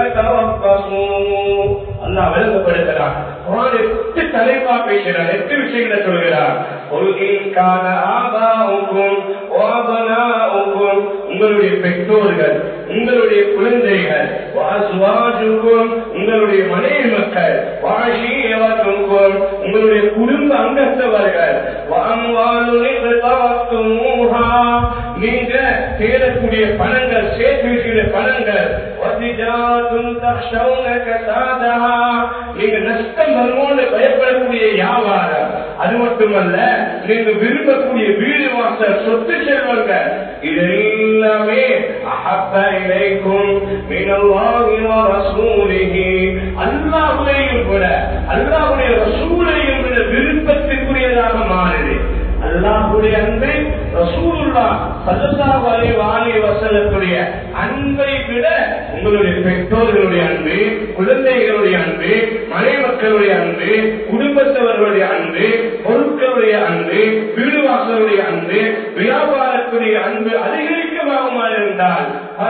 فتربصوا. அல்லாஹ் விளங்கப்படுத்துகிறார். குர்ஆன் எட்டு தலைப்பா பேசுகிறார், எட்டு விஷயங்களை சொல்கிறார். قل إن كان آباؤكم وأبناؤكم உங்களுடைய பெற்றோர்கள், உங்களுடைய குழந்தைகள், وأزواجكم உங்களுடைய மனைவி மக்கள், وعشيرتكم உங்களுடைய குடும்ப அங்கத்தவர்கள், وأموال اقترفتموها நீங்க தேடக்கூடிய பணங்கள், சேர்த்து வைக்கிற பணங்கள், وتجارة تخشون كسادها நீங்க நஷ்டம் வருமோன்னு பயப்படக்கூடிய வியாபாரம், அது மட்டுமல்ல நீங்க விரும்பக்கூடிய வீடு வாசல், சொத்து செல்வங்கள், இதெல்லாமே அஹப்ப இலைக்கும் மினல்லாஹி வ ரசூலிஹி அல்லாஹ்வையும் விட அல்லாஹ்வுடைய ரசூலையும் விட விருப்பத்திற்குரியதாக மாறுது. அல்லாஹ்வுடைய அன்பை ரசூலுல்லாஹ் ஸல்லல்லாஹு அலைஹி வஸல்லமுடைய அன்பை விட உங்களுடைய பெற்றோர்களுடைய அன்பு, குழந்தைகளுடைய அன்பு, மனை மக்களுடைய அன்பு, குடும்பத்தவர்களுடைய அன்பு, பொருட்களுடைய அன்பு, வீடு வாசலுடைய அன்பு, வியாபாரத்துடைய அன்பு அதிகரிக்கமாக இருந்தால்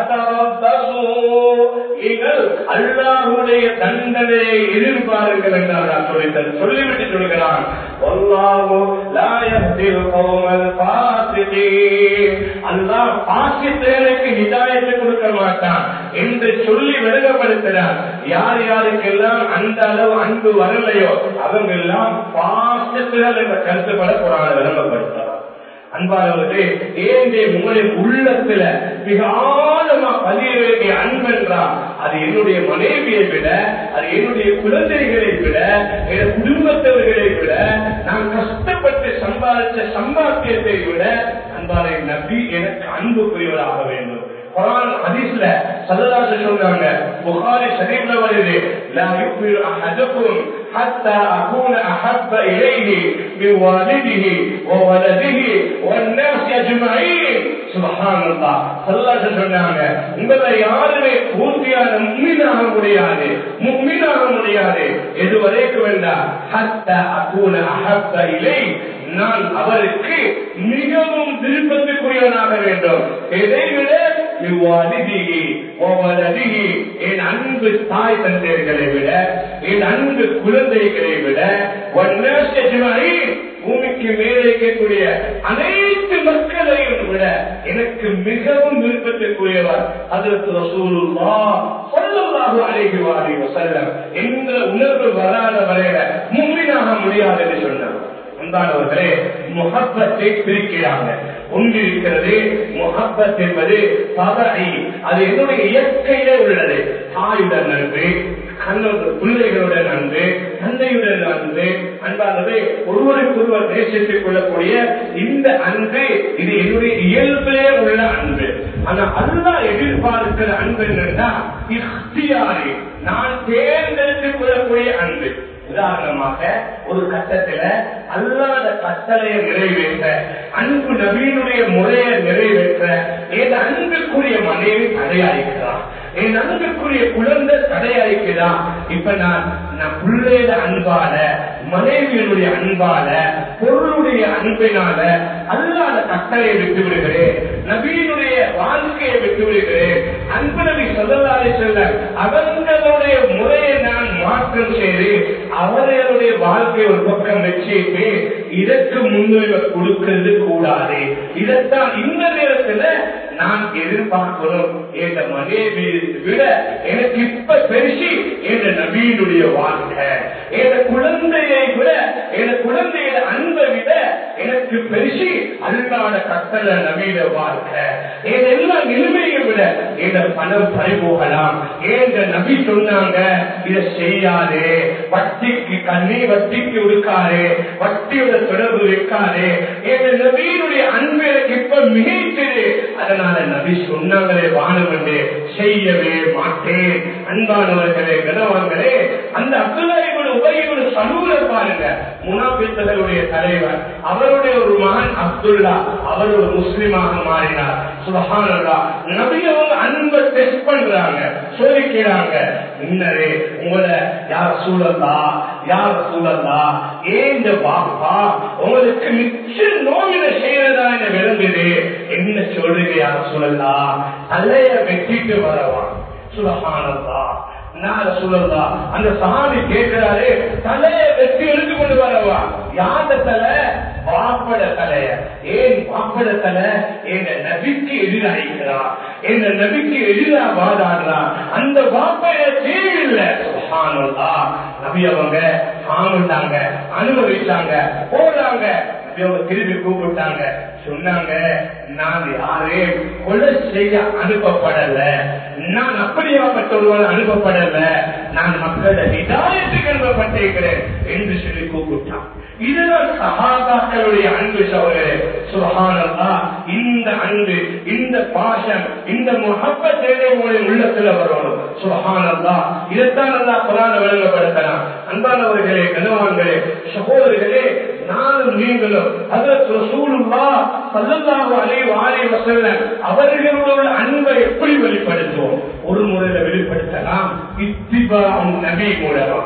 அல்லாஹ்வுடைய தண்டனையை எதிர்பாருங்கள் என்றார். சொல்லிவிட்டு சொல்கிறான், வல்லாஹு லா யஹ்தில் கௌமல் ஃபாஸிகீன் அல்லாஹ் ஃபாஸிகளுக்கு ஹிதாயத் கொடுக்க மாட்டான் என்று சொல்லி விளங்கப்படுத்துகிறார். யார் யாருக்கெல்லாம் அந்த அளவு அன்பு வரலையோ அவங்க எல்லாம் ஃபாஸிகள் என்ற கருத்துப்பட குர்ஆன் விளங்கப்படுத்துகிறார். அன்பானவர்களே, ஏன் உங்களுடைய உள்ளத்துல மிக ஆழமா பதிய வேண்டிய அன்பு என்றால் அது என்னுடைய மனைவியை விட, அது என்னுடைய குழந்தைகளை விட, என் குடும்பத்தவர்களை விட, நான் கஷ்டப்பட்டு சம்பாதிச்ச சம்பாத்தியத்தை விட அன்பான நபி எனக்கு அன்புக்குரியவராக வேண்டும். குர்ஆன் ஹதீஸ்ல ஸல்லல்லாஹு அலைஹி சொல்றாங்க, புகாரி ஷரீஃப்ல வருது, லா யுஃமினு அஹதுக்கும் ஹத்தா அகூன அஹப்ப இலைஹி மின் வாலிதிஹி வ வலதிஹி வன்-நாஸ் அஜ்மஈன். சுப்ஹானல்லாஹ். ஸல்லல்லாஹு அலைஹி சொன்னாங்க, உங்களை யாருமே பூர்த்தியான முஃமினாக முடியாது, முஃமினாக முடியாது எதுவரைக்கும் வேண்டாம் ஹத்தா அகூன அஹப்ப இலைஹி நான் அவருக்கு மிகவும் விருப்பத்துக்குரியவனாக வேண்டும். எதை விட என் அன்பு தாய் தந்தையர்களை விட, என் அன்பு குழந்தைகளை விட, பூமிக்கு மேலே இருக்கக்கூடிய அனைத்து மக்களையும் விட எனக்கு மிகவும் விருப்பத்திற்குரியவர் ஹஜ்ரத் ரசூலுல்லாஹ் ஸல்லல்லாஹு அலைஹி வஸல்லம் என்ற உணர்வு வராத வரையில முஃமினாக முடியாது என்று சொன்னார். அன்பானவர்களே, முஹப்பத்தை பிரிக்கிறாங்க. ஒன்று இருக்கிறது முஹப்பத் என்பது தபஇ, அது என்னுடைய இயற்கையிலே உள்ளது. தாயுடன் அன்பு, கண்ணோட பிள்ளைகளுடன் அன்பு, தந்தையுடன் அன்பு, அன்பானது ஒருவருக்கொருவர் நேசித்துக் கொள்ளக்கூடிய இந்த அன்பு, இது என்னுடைய இயல்பிலே உள்ள அன்பு. ஆனா அல்லாஹ் எதிர்பார்க்கிற அன்பு என்னன்னா இக்தியாரி, நான் தேர்ந்தெடுத்துக் கொள்ளக்கூடிய அன்பு. உதாரணமாக ஒரு கட்டத்துல அல்லாத கட்டளையை நிறைவேற்ற, அன்பு நபியினுடைய முறையை நிறைவேற்ற என் அன்புக்குரிய மனைவி தடையாயிருக்கிறார், என் அன்புக்குரிய குழந்தை தடையாயிருக்கிறார். இப்ப நான் நான் பிள்ளையில அன்பால, மனைவியினுடைய அன்பால, பொருளுடைய அன்பினால அல்லாத கட்டளையை விட்டு விடுகிறேன், நபியினுடைய வாழ்க்கையை விட்டு விடுகிறேன், அன்பு நபி ஸல்லல்லாஹு அலைஹி வஸல்லம் அவர்களுடைய முறையை நான் மாற்றம் செய்து அவர்களுடைய வாழ்க்கை ஒரு பக்கம் வச்சுட்டு இதற்கு முன்னுரிமை கொடுக்கிறது கூடாது. இதைத்தான் இந்த நேரத்தில் நான் எதிர்பார்க்கிறோம். என்ற மனைவி விட எனக்கு இப்ப பெருசி என்ற நபியினுடைய வாழ்க்கை, என் குழந்தையை விட என் குழந்தைய அன்பை விட எனக்கு பெருசி அல்லாஹ்வுடைய கட்டளை நபியிட வாழ்க்கை. என் எல்லா நிலைமையை விட என் பணம் பறிபோகலாம் என்ற நபி சொன்னாங்க. இதை செய்யாதே, வட்டிக்கு கண்ணி வட்டிக்கு உடுக்காதே, வட்டியோட தொடர்பு வைக்காதே. என் நபியினுடைய அன்பு எனக்கு இப்ப மிகைத்தது. அதனால நபி சொன்னாங்களே வானம் என்று செய்யவே மாட்டேன். அன்பானவர்களே, கனவான்களே, அந்த அப்துல்லா இப்னு உபை இப்னு சலூலை பாருங்க, முனாஃபிக்குகளுடைய தலைவர். அவருடைய ஒரு மகன் அப்துல்லா, அவர் ஒரு முஸ்லிமாக மாறினார். சுப்ஹானல்லாஹ். நபி அவங்க அன்பை டெஸ்ட் பண்றாங்க, சோதிக்கிறாங்க. முன்னரே உங்களை யார் ரசூலல்லா யார் ரசூலல்லா ஏந்த பாப்பா உங்களுக்கு நிச்சயம் நோயில செய்யறதா என விளங்குது, என்ன சொல்றீங்க யார் ரசூலல்லா? தலைய வெட்டிட்டு வரவா? சுப்ஹானல்லாஹ். நான் ரசூலல்லா, அந்த சஹாபி கேட்கிறாரு, தலைய வெட்டி எடுத்து கொண்டு வரவா? யாத தலை? பாப்பட தலைய. ஏன் பாப்பட தலை? என் நபிக்கு எதிராகிறா, என் நபிக்கு எதிராக வாதாடுறா. அந்த பாப்பைய தேவையில்லை. சுப்ஹானல்லாஹ். நபி அவங்க ஆமாண்டாங்க, அனுபவிச்சாங்க, போறாங்க. திருப்பி கூப்பிட்டாங்க, சொன்னாங்க, நான் யாரே கொலை செய்ய அனுப்பப்படல, நான் அப்படியாப்பட்ட ஒருவன் அனுப்பப்படல, நான் மக்களோட ஹிதாயத்துக்கு அனுப்பப்பட்டிருக்கிறேன் என்று சொல்லி கூப்பிட்டான். இதுதான் சஹாபாக்களுடைய அன்பு சகோதரரே. சுப்ஹானல்லாஹ். இந்த அன்பு, இந்த பாசம், இந்த முஹப்பத் உங்களுடைய உள்ளத்துல வரணும். சுப்ஹானல்லாஹ். இதைத்தான் அல்லாஹ் குர்ஆன்ல விளங்கப்படுத்தலாம். அன்பானவர்களே, கனவான்களே, சகோதரர்களே, நானும் நீங்களும் ஹஜ்ரத் ரசூலுல்லாஹ் ஸல்லல்லாஹு அலைஹி வஸல்லம் அவர்களுடைய அன்பை எப்படி வெளிப்படுத்துவோம்? ஒரு முறையில வெளிப்படுத்தலாம், இத்திபாஉன் நபி மூலமா.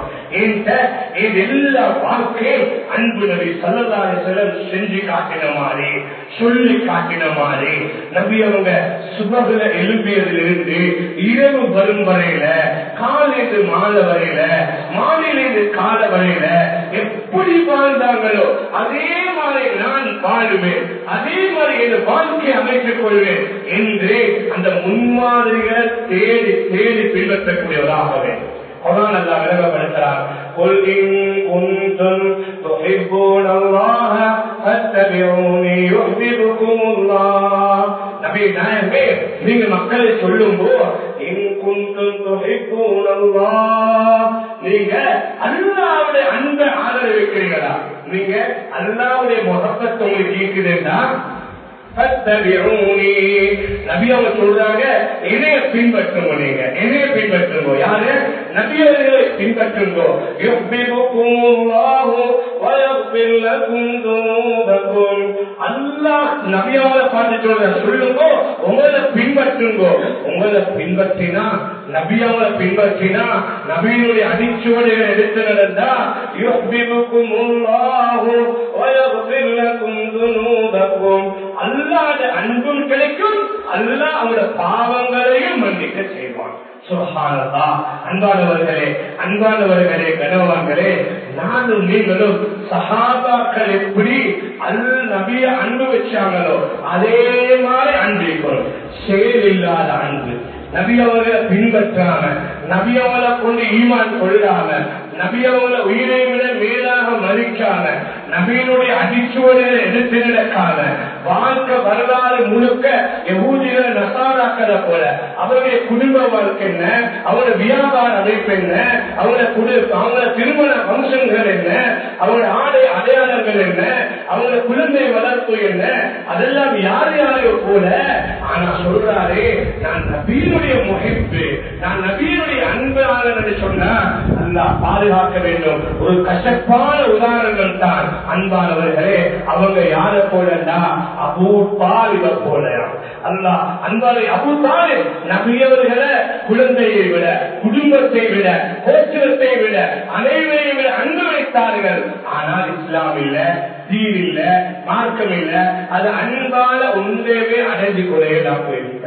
எல்லா வாழ்க்கையும் அன்பு நபி ஸல்லல்லாஹு அலைஹி வஸல்லம் செஞ்சு காட்டின மாதிரி, சொல்லி காட்டின மாதிரி. நபி அவங்க சுபகுல எழுப்பியதிலிருந்து இரவு வரும் வரையில, காலையிலிருந்து மாலை வரையில, மாலையிலிருந்து கால வரையில எப்படி வாழ்ந்தாங்களோ அதே மாதிரி நான் வாழுவேன், அதே மாதிரி என் வாழ்க்கை அமைத்துக் கொள்வேன் என்று அந்த முன்மாதிரிகளை தேடி தேடி பின்பற்றக்கூடியவராகவே குர்ஆன் அல்லாஹ் விளங்கப்படுத்துகிறார். குல் இன் குன்தும் துஹிப்பூனல்லாஹ ஃபத்தபிஊனி யுஹ்பிபுகுமுல்லாஹ். நபி நாயகமே, நீங்க மக்களை சொல்லும்போது இன் குன்தும் துஹிப்பூனல்லாஹ், நீங்க அல்லாஹ்வுடைய அன்பை ஆதரவிக்கிறீங்களா? நீங்க அல்லாஹ்வுடைய முஹப்பத் உங்களுக்கு இருக்குதுன்னா நபி அவங்க சொல்றாங்க, என்னைய பின்பற்றுங்க, நீங்க என்னைய பின்பற்றுங்க. யாரு? நபியவர்களை பின்பற்றுங்க. அல்லாஹ் நபியாவை பார்த்து சொல்ற, சொல்லுங்க, உங்களை பின்பற்றுங்க. உங்களை பின்பற்றினா, நபியாவை பின்பற்றினா, நபியினுடைய அடிச்சுவடுகளை எடுத்து நடந்தா அல்லாஹ் அன்பும் கிடைக்கும், அல்லாஹ் அவங்களோட பாவங்களையும் மன்னிக்க செய்வான். சுப்ஹானல்லாஹ். அன்பானவர்களே, அன்பானவர்களே, கனவான்களே, நானும் நீங்களும் சஹாபாக்கள் எப்படி அல் நபிய அன்பு வச்சாங்களோ அதே மாதிரி அன்பிக்கணும். செயல் இல்லாத அன்பு, நபி அவர்களை பின்பற்றாம, நபி அவங்களை கொண்டு ஈமான் கொள்ளாம, நபி அவங்களை உயிரை விட மேலாக மதிக்காம, நபியினுடைய அடிச்சுவடுகளை எடுத்து நடக்காம, வாழ்க்கை வரலாறு முழுக்க யஹூதிகளை நசாராக்களை போல அவருடைய குடும்ப வாழ்க்கை என்ன, அவருடைய வியாபார அமைப்பு என்ன, அவருடைய குடும்ப அவங்களோட திருமண வம்சங்கள் என்ன, அவருடைய ஆடை அடையாளங்கள் என்ன, அவருடைய குழந்தை வளர்ப்பு என்ன, அதெல்லாம் யார் யாரையோ போல. ஆனா சொல்றாரே, நான் நபியினுடைய முஹிப்பு, நான் நபியினுடைய அன்பாளர் சொன்னா அல்லாஹ் பாதுகாக்க வேண்டும். ஒரு கசப்பான உதாரணங்கள் தான் அன்பானவர்களே. அவங்க யார போலன்னா அபூ தாலிப போல. அல்லாஹ் அன்பாலை அபூ தாலிப் நபியவர்களை குழந்தையை விட, குடும்பத்தை விட, கோத்திரத்தை விட, அனைவரையும் விட அன்பு வைத்தார்கள். ஆனால் இஸ்லாம் இல்ல, தீன் இல்ல, மார்க்கம் இல்ல. அது அன்பால ஒன்றே அடைஞ்சு கொண்டே நான் போயிருப்பேன்.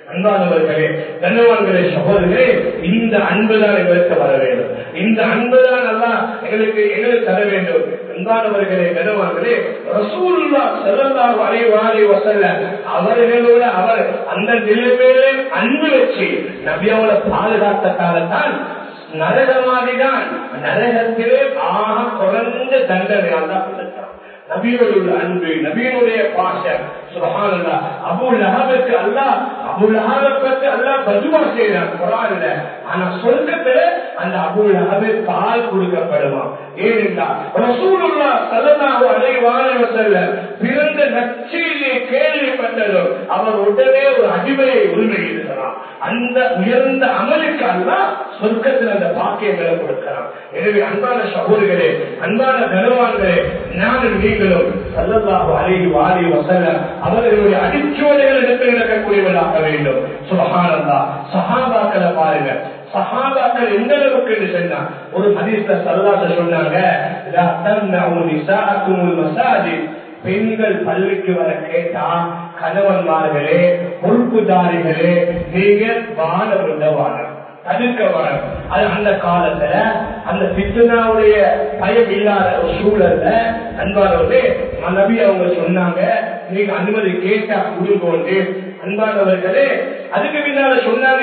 அன்பானவர்களே, கண்ணியவான்களே, சகோதரர்களே, இந்த அன்புதான் எங்களுக்கு வர வேண்டும். இந்த அன்புதான் அல்லாஹ் எங்களுக்கு எங்களுக்கு தர வேண்டும். அன்பானவர்களே, கண்ணியவான்களே, ரசூலுல்லாஹ் ஸல்லல்லாஹு அலைஹி வஸல்லம் அவர்களோட அவர் அந்த நிலைமையிலே அன்பு வச்சு நபி அவங்களை பாதுகாத்த காலத்தான் நரகமாதிதான் நரகத்திலே ஆக குறைந்த தண்டனையால் தான் கொடுத்தார். நபியோட அன்பு, நபியினுடைய பாசம், சுப்ஹானல்லாஹ். அபூ லஹபுக்கு அல்லாஹ் அபூ லஹபுக்கு அல்லாஹ் பதுவா செய்றான் குர்ஆன்ல. ஆனா சொர்க்கத்துல அந்த அபூ லஹபு பால் கொடுக்கப்படுமா? ஏனென்றால் ரசூலுல்லாஹ் ஸல்லல்லாஹு அலைஹி வஸல்லம் பிறந்த நற்செய்தியை கேள்விப்பட்டதும் அவர் உடனே ஒரு அடிமையை உரிமையிடுகிறார். அந்த உயர்ந்த அமலுக்கு அல்லாஹ் சொர்க்கத்தில் அந்த பாக்கியங்களை கொடுக்கிறார். எனவே அன்பான சகோதரர்களே, அன்பான கனவான்களே, நானும் நீங்களும் ஸல்லல்லாஹு அலைஹி வஸல்லம் அவர்களுடைய அடிச்சுவடுகள் எடுத்து நடக்கக்கூடியவர்களாக வேண்டும். சுப்ஹானல்லாஹ். சஹாபாக்களை பாருங்க, சஹாபாக்கள் எந்த அளவுக்கு என்று சொன்னா, ஒரு ஹதீஸ்ல ஸல்லல்லாஹு சொன்னாங்க, லா தம்னஉ நிசாஅக்குமுல் மஸாஜித், பெண்கள் பள்ளிக்கு வர கேட்டா கணவன்மார்களே, பொறுப்புதாரிகளே, நீங்க வாழ வாழ தடுக்க வாழும். அது அந்த காலத்துல அந்த பித்னாவுடைய பயம் இல்லாத ஒரு சூழல்ல அன்பானவர்களே, நபி அவங்க சொன்னாங்க, நீங்க அனுமதி கேட்டா குடும்பம். அன்பானவர்களே, அதுக்கு பின்னால சொன்னாங்க,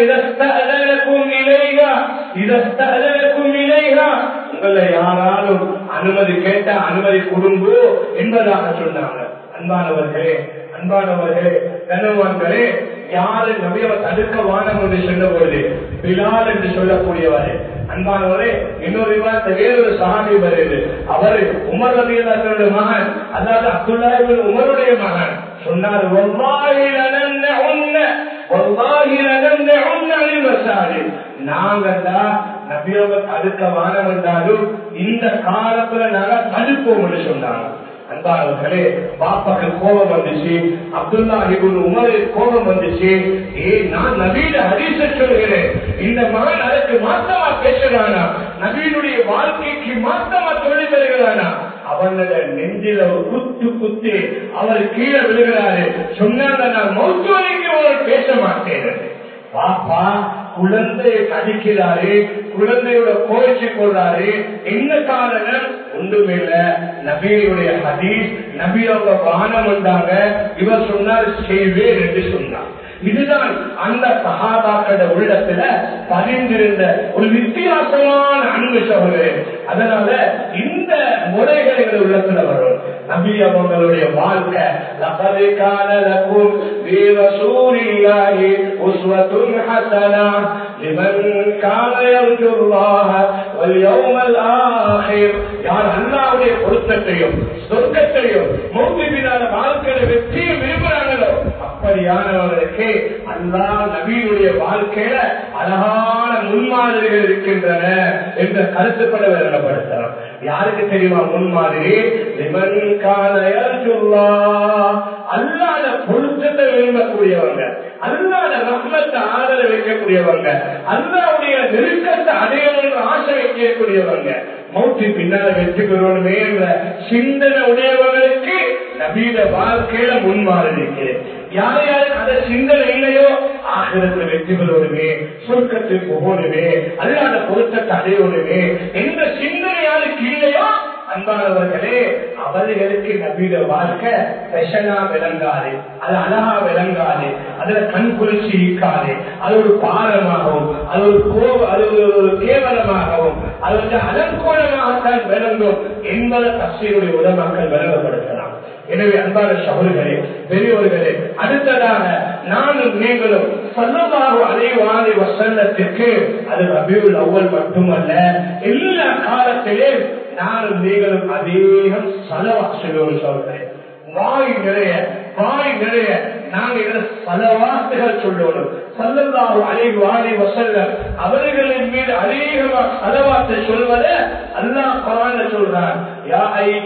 உங்களை யாராலும் அனுமதி கேட்டா அனுமதி குடும்பம் என்பதாக சொன்னாங்க. அன்பானவர்களே, அன்பானவர்களே, கனவான்களே, யாரு நபியை தடுக்க வானம் என்று சொன்ன பொழுது பிலால் என்று சொல்லக்கூடியவர். அன்பானவரே, இன்னொரு விவாதத்தை வேறொரு சஹாபி வருது. அவர் உமர் ரலியல்லாஹு மகன், அதாவது அப்துல்லா இப்னு உமருடைய மகன். சொன்னார், வல்லாஹி லனன்உன்ன வல்லாஹி லனன்உன்ன அல் மஸாஜித், நாங்கடா நபியை தடுக்க வானம் என்றாலும் இந்த காலத்துல நாங்க தடுப்போம் என்று சொன்னாங்க. அன்பானவர்களே, பாப்பாக்கு கோபம் வந்துச்சு, அப்துல்லா இப்னு உமருக்கு கோபம் வந்துச்சு. ஏ, நான் நபியில ஹதீஸ சொல்கிறேன், இந்த மகன் அதற்கு மாற்றமா பேசுறானா, நபியினுடைய வாழ்க்கைக்கு மாற்றமா சொல்லி தருகிறானா, அவனோட நெஞ்சில ஒரு குத்து குத்து அவர் கீழே விழுகிறாரு. சொன்னாங்க, நான் மௌத்து வரைக்கும் பேச மாட்டேன். பாப்பா குழந்தையை கடிக்கிறாரு, குழந்தையோட கோயிச்சு கொள்றாரு. என்ன காரணம்? ஒன்றுமில்ல, நபியுடைய ஹதீஸ், நபி அவங்க வானம் வந்தாங்க, இவர் சொன்னார் செய்வேன் என்று சொன்னார். இதுதான் அந்த சஹாபாக்கள உள்ளத்துல பதிந்திருந்த ஒரு வித்தியாசமான அன்பு சகோதரே. அதனால இந்த முறைகள் எங்கள் உள்ளத்துல வரும். நபி அவங்களுடைய வாழ்க்கை, லகத் கான லகும் ஃபீ ரசூலில்லாஹி உஸ்வத்துன் ஹஸனா லிமன் கான யர்ஜுல்லாஹ வல் யௌமல் ஆகிர். யார் அல்லாஹ்வுடைய பொருத்தத்தையும் சொர்க்கத்தையும் மௌத் பின்னால வாழ்க்கையில வெற்றியை விரும்புறாங்களோ அப்படியானவர்களுக்கு அல்லாஹ் நபியுடைய வாழ்க்கையில அழகான முன்மாதிரிகள் இருக்கின்றன என்ற கருத்துப்பட விளங்கப்படுத்தலாம். யாருக்கு தெரியுமா முன்மாதிரி? லிமன் கான யர்ஜுல்லாஹ், அல்லாஹ்வுடைய பொருத்தத்தை விரும்பக்கூடியவங்க, அல்லாஹ்வுடைய ரஹ்மத்தை ஆதர வைக்கக்கூடியவங்க, அல்லாஹ்வுடைய நெருக்கத்தை அடையணும்னு ஆசை வைக்கக்கூடியவங்க, மௌத்தி பின்னால வெற்றி பெறணுமே என்ற சிந்தனை உடையவர்களுக்கு நபியில வாழ்க்கையில முன்மாறி இருக்கிறேன். யார் யாருக்கு அந்த சிந்தனை இல்லையோ ஆகிரத்தில் வெற்றி பெறணுமே, சொர்க்கத்தில் போகணுமே, அல்லாத பொருத்தத்தை அடையணுமே என்ற சிந்தனை யாருக்கு இல்லையோ அன்பானவர்களே, அவர்களுக்கு நபியில வாழ்க்கை பெஷனா விளங்காது, அது அழகா விளங்காது, அதுல கண் குளிர்ச்சி இருக்காது, அது ஒரு பாரமாகவும், அது ஒரு கோப அது ஒரு கேவலமாகவும், அது வந்து அலங்கோலமாகத்தான் விளங்கும் என்பதை தஃசீருடைய உலமாக்கள் விளங்கப்படுத்தலாம். எனவே அன்பான சகோதரர்களே, பெரியவர்களே, அடுத்ததாக நானும் நீங்களும் ஸல்லல்லாஹு அலைஹி வஸல்லத்திற்கு அது ரபியுல் அவ்வல் மட்டுமல்ல, எல்லா காலத்திலே நானும் நீங்களும் அதிகம் ஸலவாத் சொல்லுவோம். சொல்றேன், வாய் நிறைய வாய் நிறைய நாங்கள் ஸலவாத்துகள் சொல்லணும். ஸல்லல்லாஹு அலைஹி வஸல்லம் அவர்களின் மீது அதிகமாக ஸலவாத்தை சொல்வதை அல்லாஹ் குர்ஆன்ல சொல்றான். யா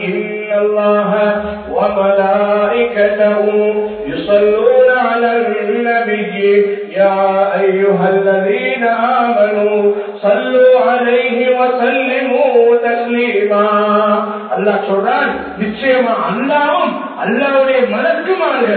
இன்னல்லாஹ வ மலாயிகதஹு யுஸல்லூன அலன் நபிய்யி யா அய்யுஹல்லதீன ஆமனூ ஸல்லூ அலைஹி வ ஸல்லிமூ தஸ்லீமா. அல்லாஹ் சொல்றான், நிச்சயமா அல்லாஹ்வும் அல்லாஹ்வுடைய மலக்குமார்களும்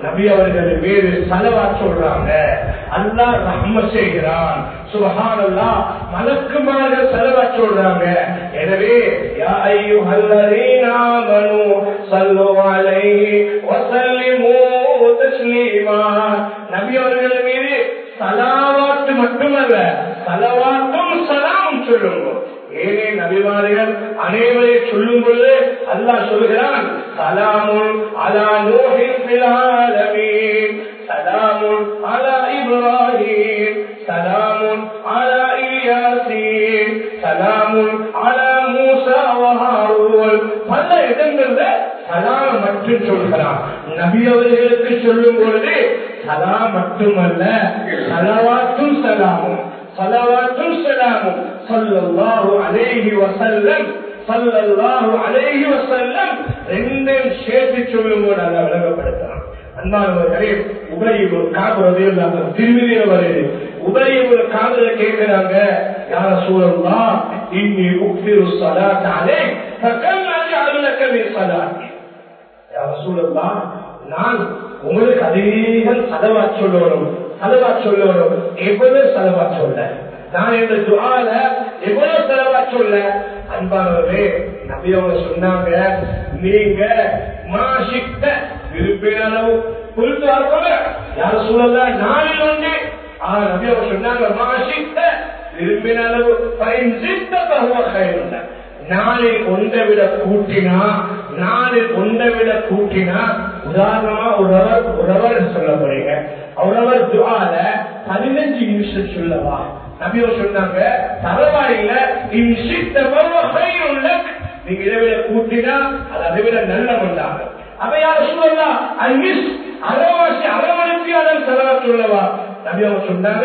நபி அவர்கள் மீது ஸலவாத் சொல்றாங்க. அல்லாஹ் ரஹ்மத் செய்கிறான். சுப்ஹானல்லாஹ், மலக்குமார்கள் ஸலவாத் சொல்றாங்க. எனவே யா அய்யுஹல்லதீன ஆமனூ ஸல்லு அலைஹி வஸல்லிமூ தஸ்லீமா. நபி அவர்கள் மீது ஸலவாத் மட்டுமல்ல, ஸலவாத்தும் ஸலாமும் சொல்லுங்க. ஏனே நபிமார்கள் அனைவரை சொல்லும் பொழுது அல்லாஹ் சொல்கிறான், சலாமுன் அலா நூஹின் ஃபில் ஆலமீன், சலாமுன் அலா இப்ராஹீம், சலாமுன் அலா இல்யாஸீன், சலாமுன் அலா மூஸா வ ஹாரூன். பல இடங்கள்ல சலாம் மட்டும் சொல்கிறான். நபி அவர்களுக்கு சொல்லும் பொழுது சலாம் மட்டுமல்ல, ஸலவாத்தும் ஸலாமும் ஸலவாத்தும் ஸலாமும் ஸல்லல்லாஹு அலைஹி வஸல்லம் ஸல்லல்லாஹு அலைஹி வஸல்லம் ரெண்டையும் சேர்த்து சொல்லும்போது அல்லாஹ் விளங்கப்படுத்துறான். அன்பானவர்களே, உபை இப்னு கஅப் ரலியல்லாஹு அன்ஹு திருமதியில வருது. உபை இப்னு கஅப் கேக்குறாங்க, யா ரசூலல்லாஹ் இன்னி உக்திரு ஸலாத் அலைக் ஃபகம் அஜஅலு லக மின் ஸலாத்தி. யா ரசூலல்லாஹ், நான் உங்களுக்கு அதிகம் ஸலவாத் சொல்லணும், ஸலவாத் சொல்லணும். எவ்வளவு ஸலவாத் சொல்ல, நான் இந்த துஆல எவ்வளவு ஸலவாத் சொல்ல? அன்பானவர்களே, நபி அவங்க சொன்னாங்க, நீங்க மாஷிக்த விரும்பின அளவு குறித்தார்கள். யார சூழல்ல நாளில் ஒன்று நபி அவங்க சொன்னாங்க, மாஷிக்த விரும்பின அளவு பயன்சித்த பருவ நாளில் ஒன்றை விட கூட்டினா, நாளில் ஒன்றை விட கூட்டினா, உதாரணமா ஒருவர் ஒருவர் சொல்ல போறீங்க, ஒருவர் துஆல பதினஞ்சு நிமிஷம் சொல்லவா? நபியோ சொன்னாங்க, பரவாயில்ல, நீங்க இதை விட கூட்டினா அது அதை விட நல்ல வந்தாங்க. அப்ப யார சொல்லலாம், அரைவாசி அரவணைப்பியாளர் செலவா சொல்லவா? நபி அவங்க சொன்னாங்க,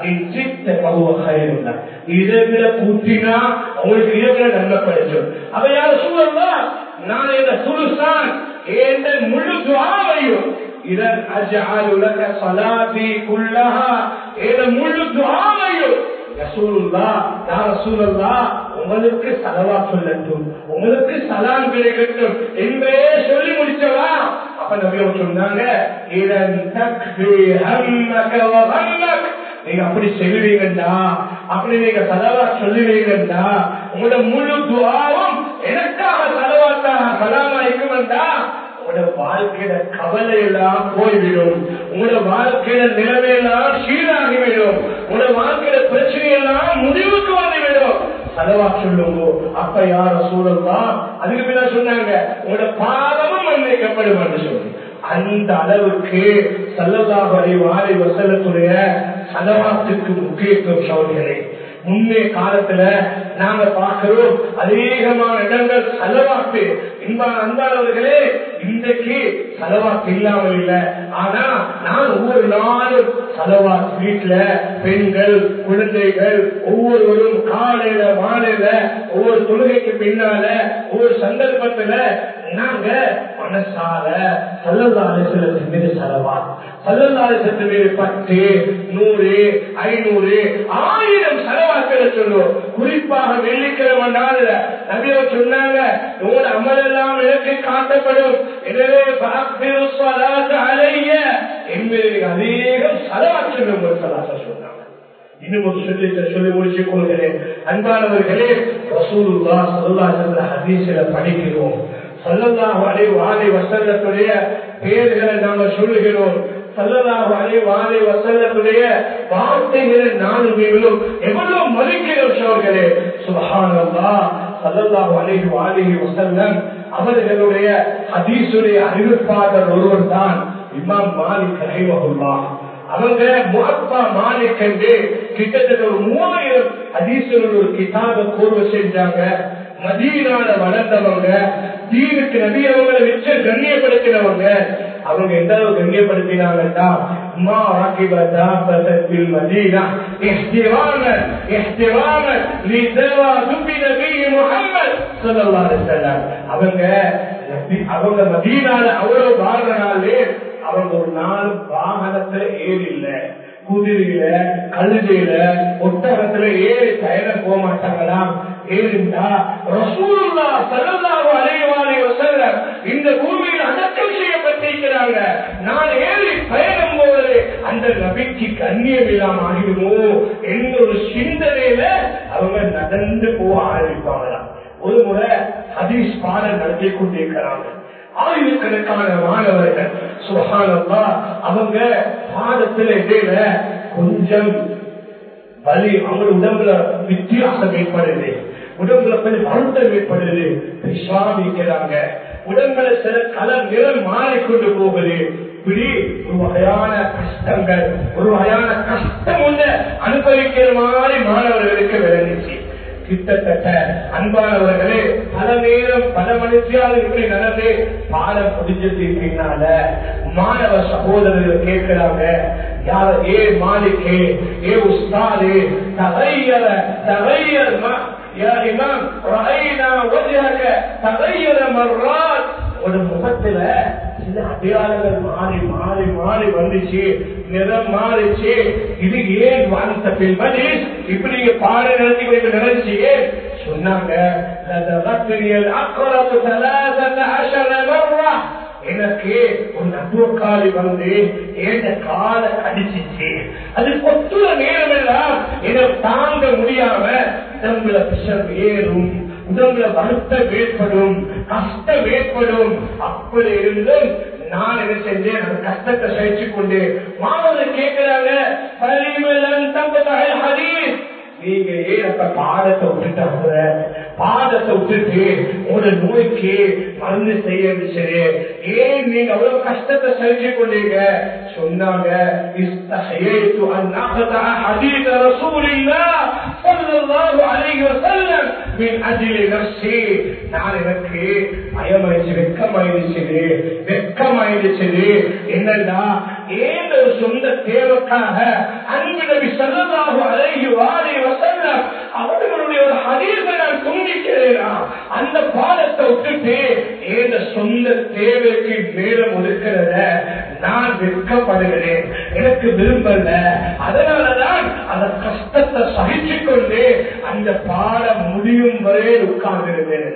இதை விட கூட்டினா அவங்களுக்கு இதை விட நன்மை கிடைக்கும். அப்ப யார சொல்லலாம், நான் இந்த சுலுசான் என்ற முழு துஆவையும் இதன் அஜஅலு லக ஸலாத்தி குல்லஹா என்ற முழு துஆவையும் ரசூலுல்லாஹ் யா ரசூலுல்லாஹ் உங்களுக்கு ஸலவாத் சொல்லட்டும், உங்களுக்கு சலாம் கிடைக்கட்டும் என்றே சொல்லி முடிச்சவா? அப்ப நபி அவங்க சொன்னாங்க, இதன் தக்ஃபி ஹம்மக வ ஹம்மக். நீங்க அப்படி சொல்லுவீங்கடா, அப்படி நீங்க ஸலவாத் சொல்லுவீங்கடா, உங்களோட முழு துஆவும் எனக்காக ஸலவாத்தாக சலாமா இருக்கும்டா, உங்களோட வாழ்க்கையில கவலை எல்லாம் போய்விடும், உங்களோட வாழ்க்கையில நிலைமையெல்லாம் சீராகிவிடும், உங்களோட வாழ்க்கையில பிரச்சனை எல்லாம் முடிவுக்கு வந்துவிடும். ஸலவாத் சொல்லுங்க. அப்ப யார சூழல்லாம் அதுக்கு பின்ன சொன்னாங்க, உங்களோட பாவமும் மன்னிக்கப்படும் என்று சொல்லி, அந்த அளவுக்கு ஸல்லல்லாஹு அலைஹி வஸல்லத்துடைய ஸலவாத்துக்கு முக்கியத்துவம் சகோதரர்களே. முன்னே காலத்துல நாங்க பார்க்கிறோம் அதிகமான இடங்கள் ஸலவாத்து. அன்பானவர்களே, இன்றைக்கு ஸலவாத் இல்லாமல் இல்லை. ஆனா நான் ஒவ்வொரு நாளும் ஸலவாத் வீட்டுல பெண்கள் குழந்தைகள் ஒவ்வொருவரும் காலையில மாலையில ஒவ்வொரு தொழுகைக்கு பின்னால ஒவ்வொரு சந்தர்ப்பத்துல நாங்க மனசால ஸல்லல்லாஹு அலைஹி வஸல்லம் மீது ஸலவாத், ஸல்லல்லாஹு அலைஹி வஸல்லம் மீது பத்து நூறு ஐநூறு ஆயிரம் ஸலவாத்களை சொல்லுவோம். குறிப்பாக வெள்ளிக்கிழமை நாள்ல நபி சொன்னாங்க, உங்களோட அமலெல்லாம் எனக்கு காட்டப்படும், எனவே ஃபஅக்பிரு ஸலாத அலைய என்பதை அதிகம் ஸலவாத் சொல்லுங்க சொன்னாங்க. இன்னும் ஒரு சொல்லி சொல்லி முடிச்சுக் கொள்கிறேன். அன்பானவர்களே, ரசூலுல்லாஹ் ஸல்லல்லாஹு அலைஹி வஸல்லம் ஹதீஸ்ல படிக்கிறோம், ஸல்லல்லாஹு அலைஹி வஸல்லத்துடைய பெயர்களை நாங்கள் சொல்லுகிறோம், ஸல்லல்லாஹு அலைஹி வஸல்லத்துடைய வார்த்தைகளை நானும் நீங்களும் எவ்வளவு மதிக்கிறோம் சகோதரர்களே. சுப்ஹானல்லாஹ், ஸல்லல்லாஹு அலைஹி வஸல்லம் அவர்களுடைய ஹதீஸுடைய அறிவிப்பாளர் ஒருவர் தான் இமாம் மாலிக் ரஹிமஹுல்லாஹ். அவங்க முஅத்தா மாலிக் என்று கிட்டத்தட்ட ஒரு மூவாயிரம் ஹதீஸுடைய ஒரு கிதாபை கோர்வை செஞ்சாங்க. மதீனால வளர்ந்தவங்க, தீனுக்கு நபி அவங்களை வச்சு கண்ணியப்படுத்தினவங்க. அவங்க எந்த அளவு கண்ணியப்படுத்தினாங்கன்னா, மா ராகிப தாபத்தில் மதீனா இஹ்திராமன் இஹ்திராமன் லிதவாதுபி நபி முஹம்மத் ஸல்லல்லாஹு அலைஹி வஸல்லம். அவங்க அவங்க மதீனால அவ்வளவு வாழ்றனாலே அவங்க ஒரு நாள் வாகனத்துல ஏறி இல்லை, குதிரையில கழுதையில ஒட்டகத்துல ஏறி பயண போக மாட்டாங்களாம். ஏறிண்டா ரசூலுல்லாஹ் ஸல்லல்லாஹு அலைஹி வஸல்லம் இந்த பூமியில் அடக்கம் செய்யப்பட்டிருக்கிறார். யோசிக்கிறாங்க, நான் ஏறி பயணம் போது அந்த நபிக்கு கண்ணியம் இல்லாம ஆகிடுமோ என்ற ஒரு சிந்தனையில அவங்க நடந்து போக ஆரம்பிப்பாங்களாம். ஒரு முறை ஹதீஸ் பாடம் நடத்தி கொண்டிருக்கிறாங்க. ஆயிரக்கணக்கான மாணவர்கள் சுப்ஹானல்லாஹ் அவங்க பாடத்துல இடையில கொஞ்சம் வலி, அவங்க உடம்புல வித்தியாசம் ஏற்படுது, உடம்புல கொஞ்சம் அழுத்தம் ஏற்படுது, விசாரிக்கிறாங்க. உடம்புல சில கலர் நிறம் மாறிக்கொண்டு போகுது. இப்படி ஒரு வகையான கஷ்டங்கள், ஒரு வகையான கஷ்டம் ஒன்று அனுபவிக்கிற மாதிரி மாணவர்களுக்கு விளங்குச்சு. கிட்டத்தட்ட அன்பானவர்களே பல நேரம் பல மனுஷியால் இப்படி நடந்து பாடம் முடிஞ்சது பின்னால மாணவ சகோதரர்கள் கேட்கிறாங்க, யார ஏ மாலிகே ஏ உஸ்தாதே தகையர தகையர் யா இமாம் ரஐனா வஜஹக தகையர மர்ராத். ஒரு முகத்துல சில அடையாளங்கள் மாறி மாறி மாறி வந்துச்சு, நிறம் மாறிச்சு. இது ஏன் வாழ்த்த பின்பு இப்படி நீங்க பாட நடத்தி கொண்டு நினைச்சு சொன்னாங்க. எனக்கு ஒரு நடுவக்காலி வந்து ஏந்த கால அடிச்சிச்சு, அது கொத்துற நேரம் எல்லாம் இதை தாங்க முடியாம உடம்புல பிரஷர் ஏறும், உடம்புல வருத்தம் ஏற்படும், கஷ்டம் ஏற்படும். அப்படி இருந்தும் நான் என்ன செஞ்சேன், அந்த கஷ்டத்தை சகிச்சு கொண்டு மாணவர்கள் கேட்கிறாங்க, நீங்க ஏன் அப்ப பாடத்தை விட்டுட்டாங்க, பாடத்தை விட்டுட்டு உங்களோட நோய்க்கு மருந்து செய்ய சரி, ஏன் நீங்க அவ்வளவு கஷ்டத்தை சகிச்சு கொண்டீங்க? சொன்னாங்க, நான் எனக்கு பயமாயிடுச்சு, வெக்கமாயிடுச்சு, வெக்கமாயிடுச்சு. என்னன்னா ஏன் ஒரு சொந்த தேவைக்காக அன்பு நபி ஸல்லல்லாஹு அலைஹி வஸல்லம் அவர்களுடைய ஒரு ஹதீஸை நான் துண்டிக்கிறேனா, அந்த பாடத்தை விட்டுட்டு ஏன் சொந்த தேவைக்கு மேலும் ஒதுக்கிறத நான் வெட்கப்படுகிறேன், எனக்கு விரும்பல. அதனாலதான் அந்த கஷ்டத்தை சகிச்சு கொண்டு அந்த பாடம் முடியும் வரை உட்கார்ந்திருந்தேன்.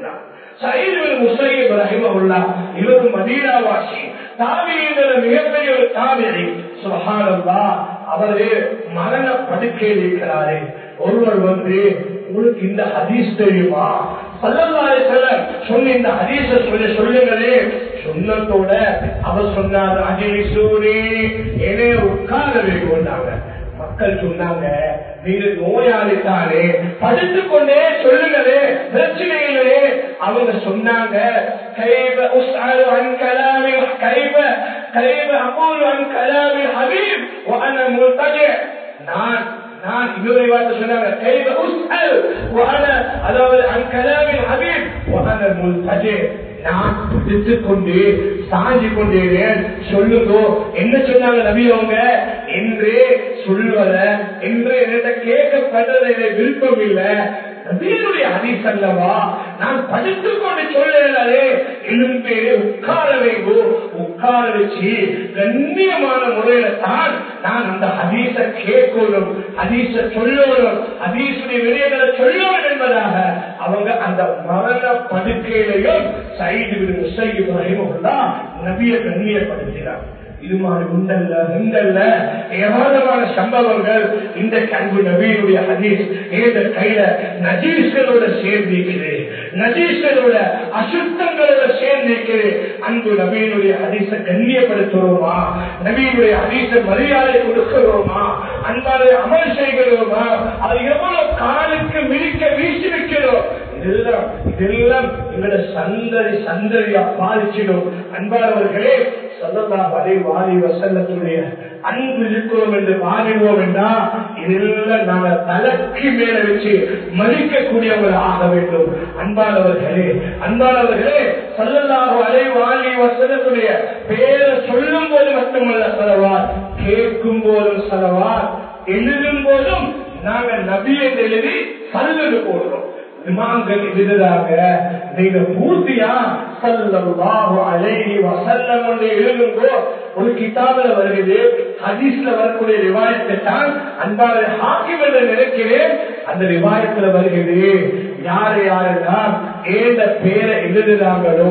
இவரு மதீனாவாசி, தாபியீன்கள மிகப்பெரிய ஒரு தாபியி. சுப்ஹானல்லாஹ், அவரு மரண படுக்கையில் இருக்கிறாரு. ஒருவர் வந்து, உங்களுக்கு இந்த ஹதீஸ் தெரியுமா, ஸல்லல்லாஹு அலைஹி வஸல்லம் சொன்ன இந்த ஹதீஸை சொல்லி சொல்லுங்களே. சொன்னதோட அவர் சொன்னார், அஜிலிசூனி, என்னை உட்கார வைக்கொண்டாங்க. மக்கள் சொன்னாங்க, நீங்க நோயாளித்தானே, படுத்துக் கொண்டே சொல்லுங்களே, பிரச்சனைகளே. அவங்க சொன்னாங்க, கைப உஸ்அலு அன் கலாமி கைப கைப அகூலு அன் கலாமி ஹபீப் வ அன முல்தஜி. நான் நான் இன்னொரு வார்த்தை சொன்னாங்க, கைப உஸ்அல் வ அன, அதாவது அன் கலாமி ஹபீப் வ அன முல்தஜி. நான் பிடித்துக் கொண்டு சாஞ்சி கொண்டேன். சொல்லுங்க, என்ன சொன்னாங்க நபி அவங்க என்று சொல்லுவத என்று என்னிட்ட கேட்கப்படுறத விருப்பம் இல்லை. நபியினுடைய ஹதீஸ் அல்லவா, நான் படித்துக் கொண்டு சொல்லலே, எழுந்து உட்கார வைங்கோ, உட்கார வச்சு கண்ணியமான முறையில தான் நான் அந்த ஹதீஸ கேட்கணும், ஹதீஸ சொல்லணும், ஹதீஸுடைய விடயங்களை சொல்லணும் என்பதாக அவங்க அந்த மரண படுக்கையிலையும் சைடு முஸையிப் ரஹிமஹுல்லாஹ் நபியை கண்ணியப்படுத்தினார். இது மாதிரி உண்டல்ல உண்டல்ல ஏராளமான சம்பவங்கள் இந்த கண்பு நபியினுடைய ஹதீஸ் ஏத கையில நஜீஸ்களோட சேர்ந்திருக்கிறது, நஜீஸ்களோட அசுத்தங்களோட சேர்ந்திருக்கிறது. அன்பு நபியினுடைய ஹதீஸை கண்ணியப்படுத்துவோமா, நபியினுடைய ஹதீஸை மரியாதை கொடுக்கிறோமா, அன்பான அமல் செய்கிறோமா, அது எவ்வளவு காலுக்கு மிதிக்க வீசி வைக்கிறோம். இதெல்லாம் இதெல்லாம் எங்களோட சந்ததி சந்ததியா பாதிச்சிடும். அன்பானவர்களே, ஸல்லல்லாஹு அலைஹி வஸல்லத்துடைய அன்பு இருக்கிறோம் என்று வாதிடுவோம் என்றா இதெல்லாம் நாங்கள் தலைக்கு மேல வச்சு மதிக்கக்கூடியவர்கள் ஆக வேண்டும். அன்பானவர்களே அன்பானவர்களே ஸல்லல்லாஹு அலைஹி வஸல்லத்துடைய பேரை சொல்லும் போது மட்டுமல்ல ஸலவாத், கேட்கும் போதும் ஸலவாத், எழுதும் போதும் நாங்கள் நபியை எழுதி சல்லு போடுறோம். இமாம்கள் எதிராக நீங்க பூர்த்தியா ஸல்லல்லாஹு அலைஹி வஸல்லம் என்று எழுதுங்கோ. ஒரு கிதாபில வருகிறது, ஹதீஸ்ல வரக்கூடிய ரிவாயத்தை தான் அன்பான ஹாக்கிம் என்று நினைக்கிறேன். அந்த ரிவாயத்துல வருகிறது, யாரு யாரெல்லாம் ஏந்த பேரை எழுதுறாங்களோ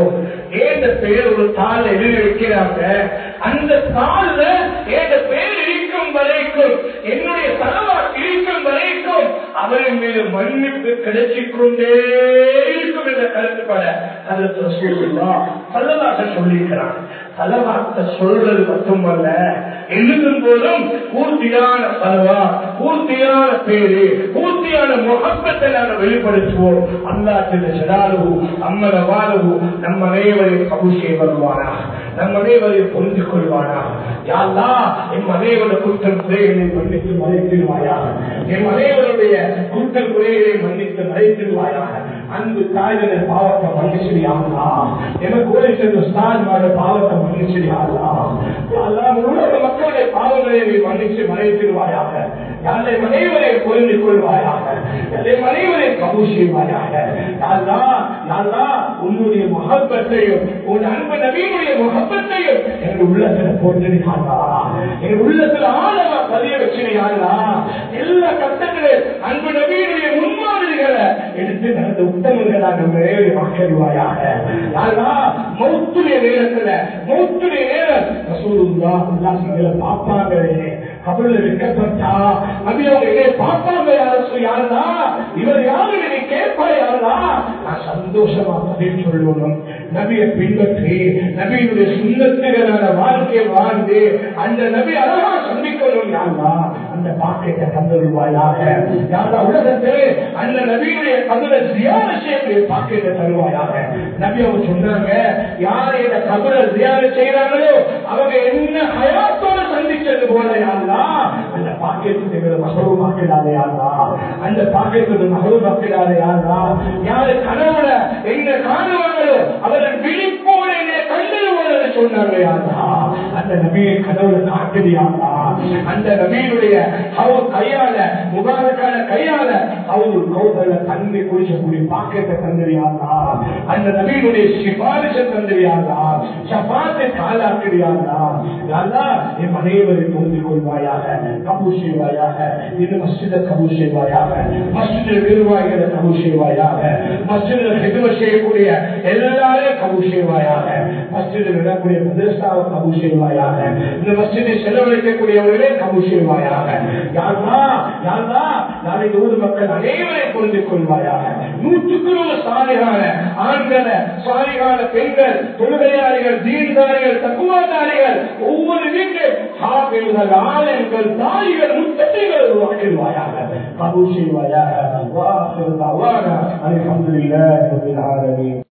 ஏந்த பெயர் ஒரு தாள் எழுதி வைக்கிறாங்க. அந்த தாள்ல ஏந்த பெயர் இருக்கும் வரைக்கும், என்னுடைய தலவா இருக்கும் வரைக்கும் அவரின் மீது மன்னிப்பு கிடைச்சிக் கொண்டே இருக்கும் என்ற கருத்துப்பட அதற்கு ரசூலுல்லாஹ் ஸல்லல்லாஹு சொல்லியிருக்கிறார். தலவாத்தை சொல்றது மட்டுமல்ல, எழுதும் போதும் பூர்த்தியான தலவா, பூர்த்தியான பேரு, பூர்த்தியான முகப்பத்தை நாங்கள் வெளிப்படுத்துவோம். அல்லாஹ் ஜல்லாலுஹு அம்மன வாலஹு நம் அனைவரையும் கபூல் செய்ய வருவானா, நம் அனைவரையும் புரிந்து கொள்வானா. யா அல்லாஹ், எம் அனைவருடைய குற்றம் குறைகளை மன்னித்து மறைத்திடுவாயாக, எம் அனைவருடைய குற்றம் குறைகளை மன்னித்து மறைத்திடுவாயாக. அன்பு தாய்களை பாவத்தை மன்னிச்சிடியாங்களா, எனக்கு ஓடி சென்ற ஸ்தான்மார பாவத்தை மன்னிச்சிடியாங்களா, உலக மக்களுடைய பாவங்களை நீ மன்னிச்சு மறைத்திடுவாயாக. யாரை மனைவரை புரிந்து கொள்வாயாக, யாரை மனைவரை கபூல் செய்வாயாக. உன்னுடைய முகப்பத்தையும் உன் அன்பு நபியினுடைய முகப்பத்தையும் எங்கள் உள்ளத்துல போட்டிருக்காங்களா, எங்கள் உள்ளத்துல ஆழமா பதிய வச்சிருக்காங்களா. எல்லா கட்டங்களில் அன்பு நபியினுடைய முன்மாதிரிகளை எடுத்து நடந்த உத்தமங்களாக வாக்களிவாயாக. மௌத்துடைய நேரத்துல மௌத்துடைய நேரம் ரசூலுல்லாஹ் பார்ப்பாங்களே, கபர்ல வைக்கப்பட்டா நபி அவங்க பார்ப்பாங்க. யாருன்னா இவர் யாரு நீ கேட்பா, யாருன்னா நான் சந்தோஷமா பதில் சொல்லணும். நபியை பின்பற்றி நபியினுடைய சுண்ணத்துகளான வாழ்க்கையை வாழ்ந்து அந்த நபி அழகா சந்திக்கணும். யாருன்னா அந்த பாக்கியத்தை தந்துருவாயாக. யாரா உலகத்திலே அந்த நபியுடைய கபரை ஜியாரத் செய்யக்கூடிய பாக்கியத்தை தருவாயாக. நபி அவங்க சொன்னாங்க, யாரை இந்த கபரை ஜியாரத் செய்யறாங்களோ அவங்க என்ன ஹயாத்தோட சந்திச்சது போல யாருன்னா அந்த பாக்கியத்தை மகரூமாக்கிறாரே யாரா, அந்த பாக்கியத்தை மகரூமாக்கிறாரே யாரா. யாரு கனவுல என்ன காணுவாங்களோ அவர்கள் விழிப்போடு என்னை கண்டது சொன்னாங்க யாரா. அந்த நபியை கனவுல காட்டுறியாரா, அந்த நபியினுடைய அவர் கையால முபாரக்கான கையால அவர் கௌதல தண்ணி குடிச்சக்கூடிய பாக்கியத்தை தந்திரியாரா. அந்த நபியினுடைய சிபாரிசை தந்திரியாரா, சபாத்தை காலாக்குறியாரா. யாரா என் அனைவரை புரிந்து கொள்வாயாக, கபூல் செய்வாயாக. இது மஸ்ஜிதை கபூல் செய்வாயாக, மஸ்ஜிது நிர்வாகிகளை கபூல் செய்வாயாக, மஸ்ஜிதில் ஹிதுமத் செய்யக்கூடிய எல்லாரையும் கபூல் செய்வாயாக, மஸ்ஜிதில் விடக்கூடிய மதரசாவை கபூல் செய்வாயாக, இந்த மஸ்ஜிதை செலவழிக்கக்கூடியவர்களே கபூல் செய்வாயாக. யாரா யாரா நாளைக்கு ஊர் மக்கள் அனைவரையும் புரிந்து கொள்வாயாக. நூற்றுக்கு நூறு சாலிகான ஆண்களை, சாலிகான பெண்கள், தொழுகையாளிகள், தீன்தாரிகள், தக்குவாதாரிகள் ஒவ்வொரு வீட்டில் சாப்பிடுங்கள், ஆலயங்கள், தாய்கள், முத்தத்தைகள் உருவாக்கிடுவாயாக, கபூல் செய்வாயாக. அல்ஹம்துலில்லாஹி ரப்பில் ஆலமீன்.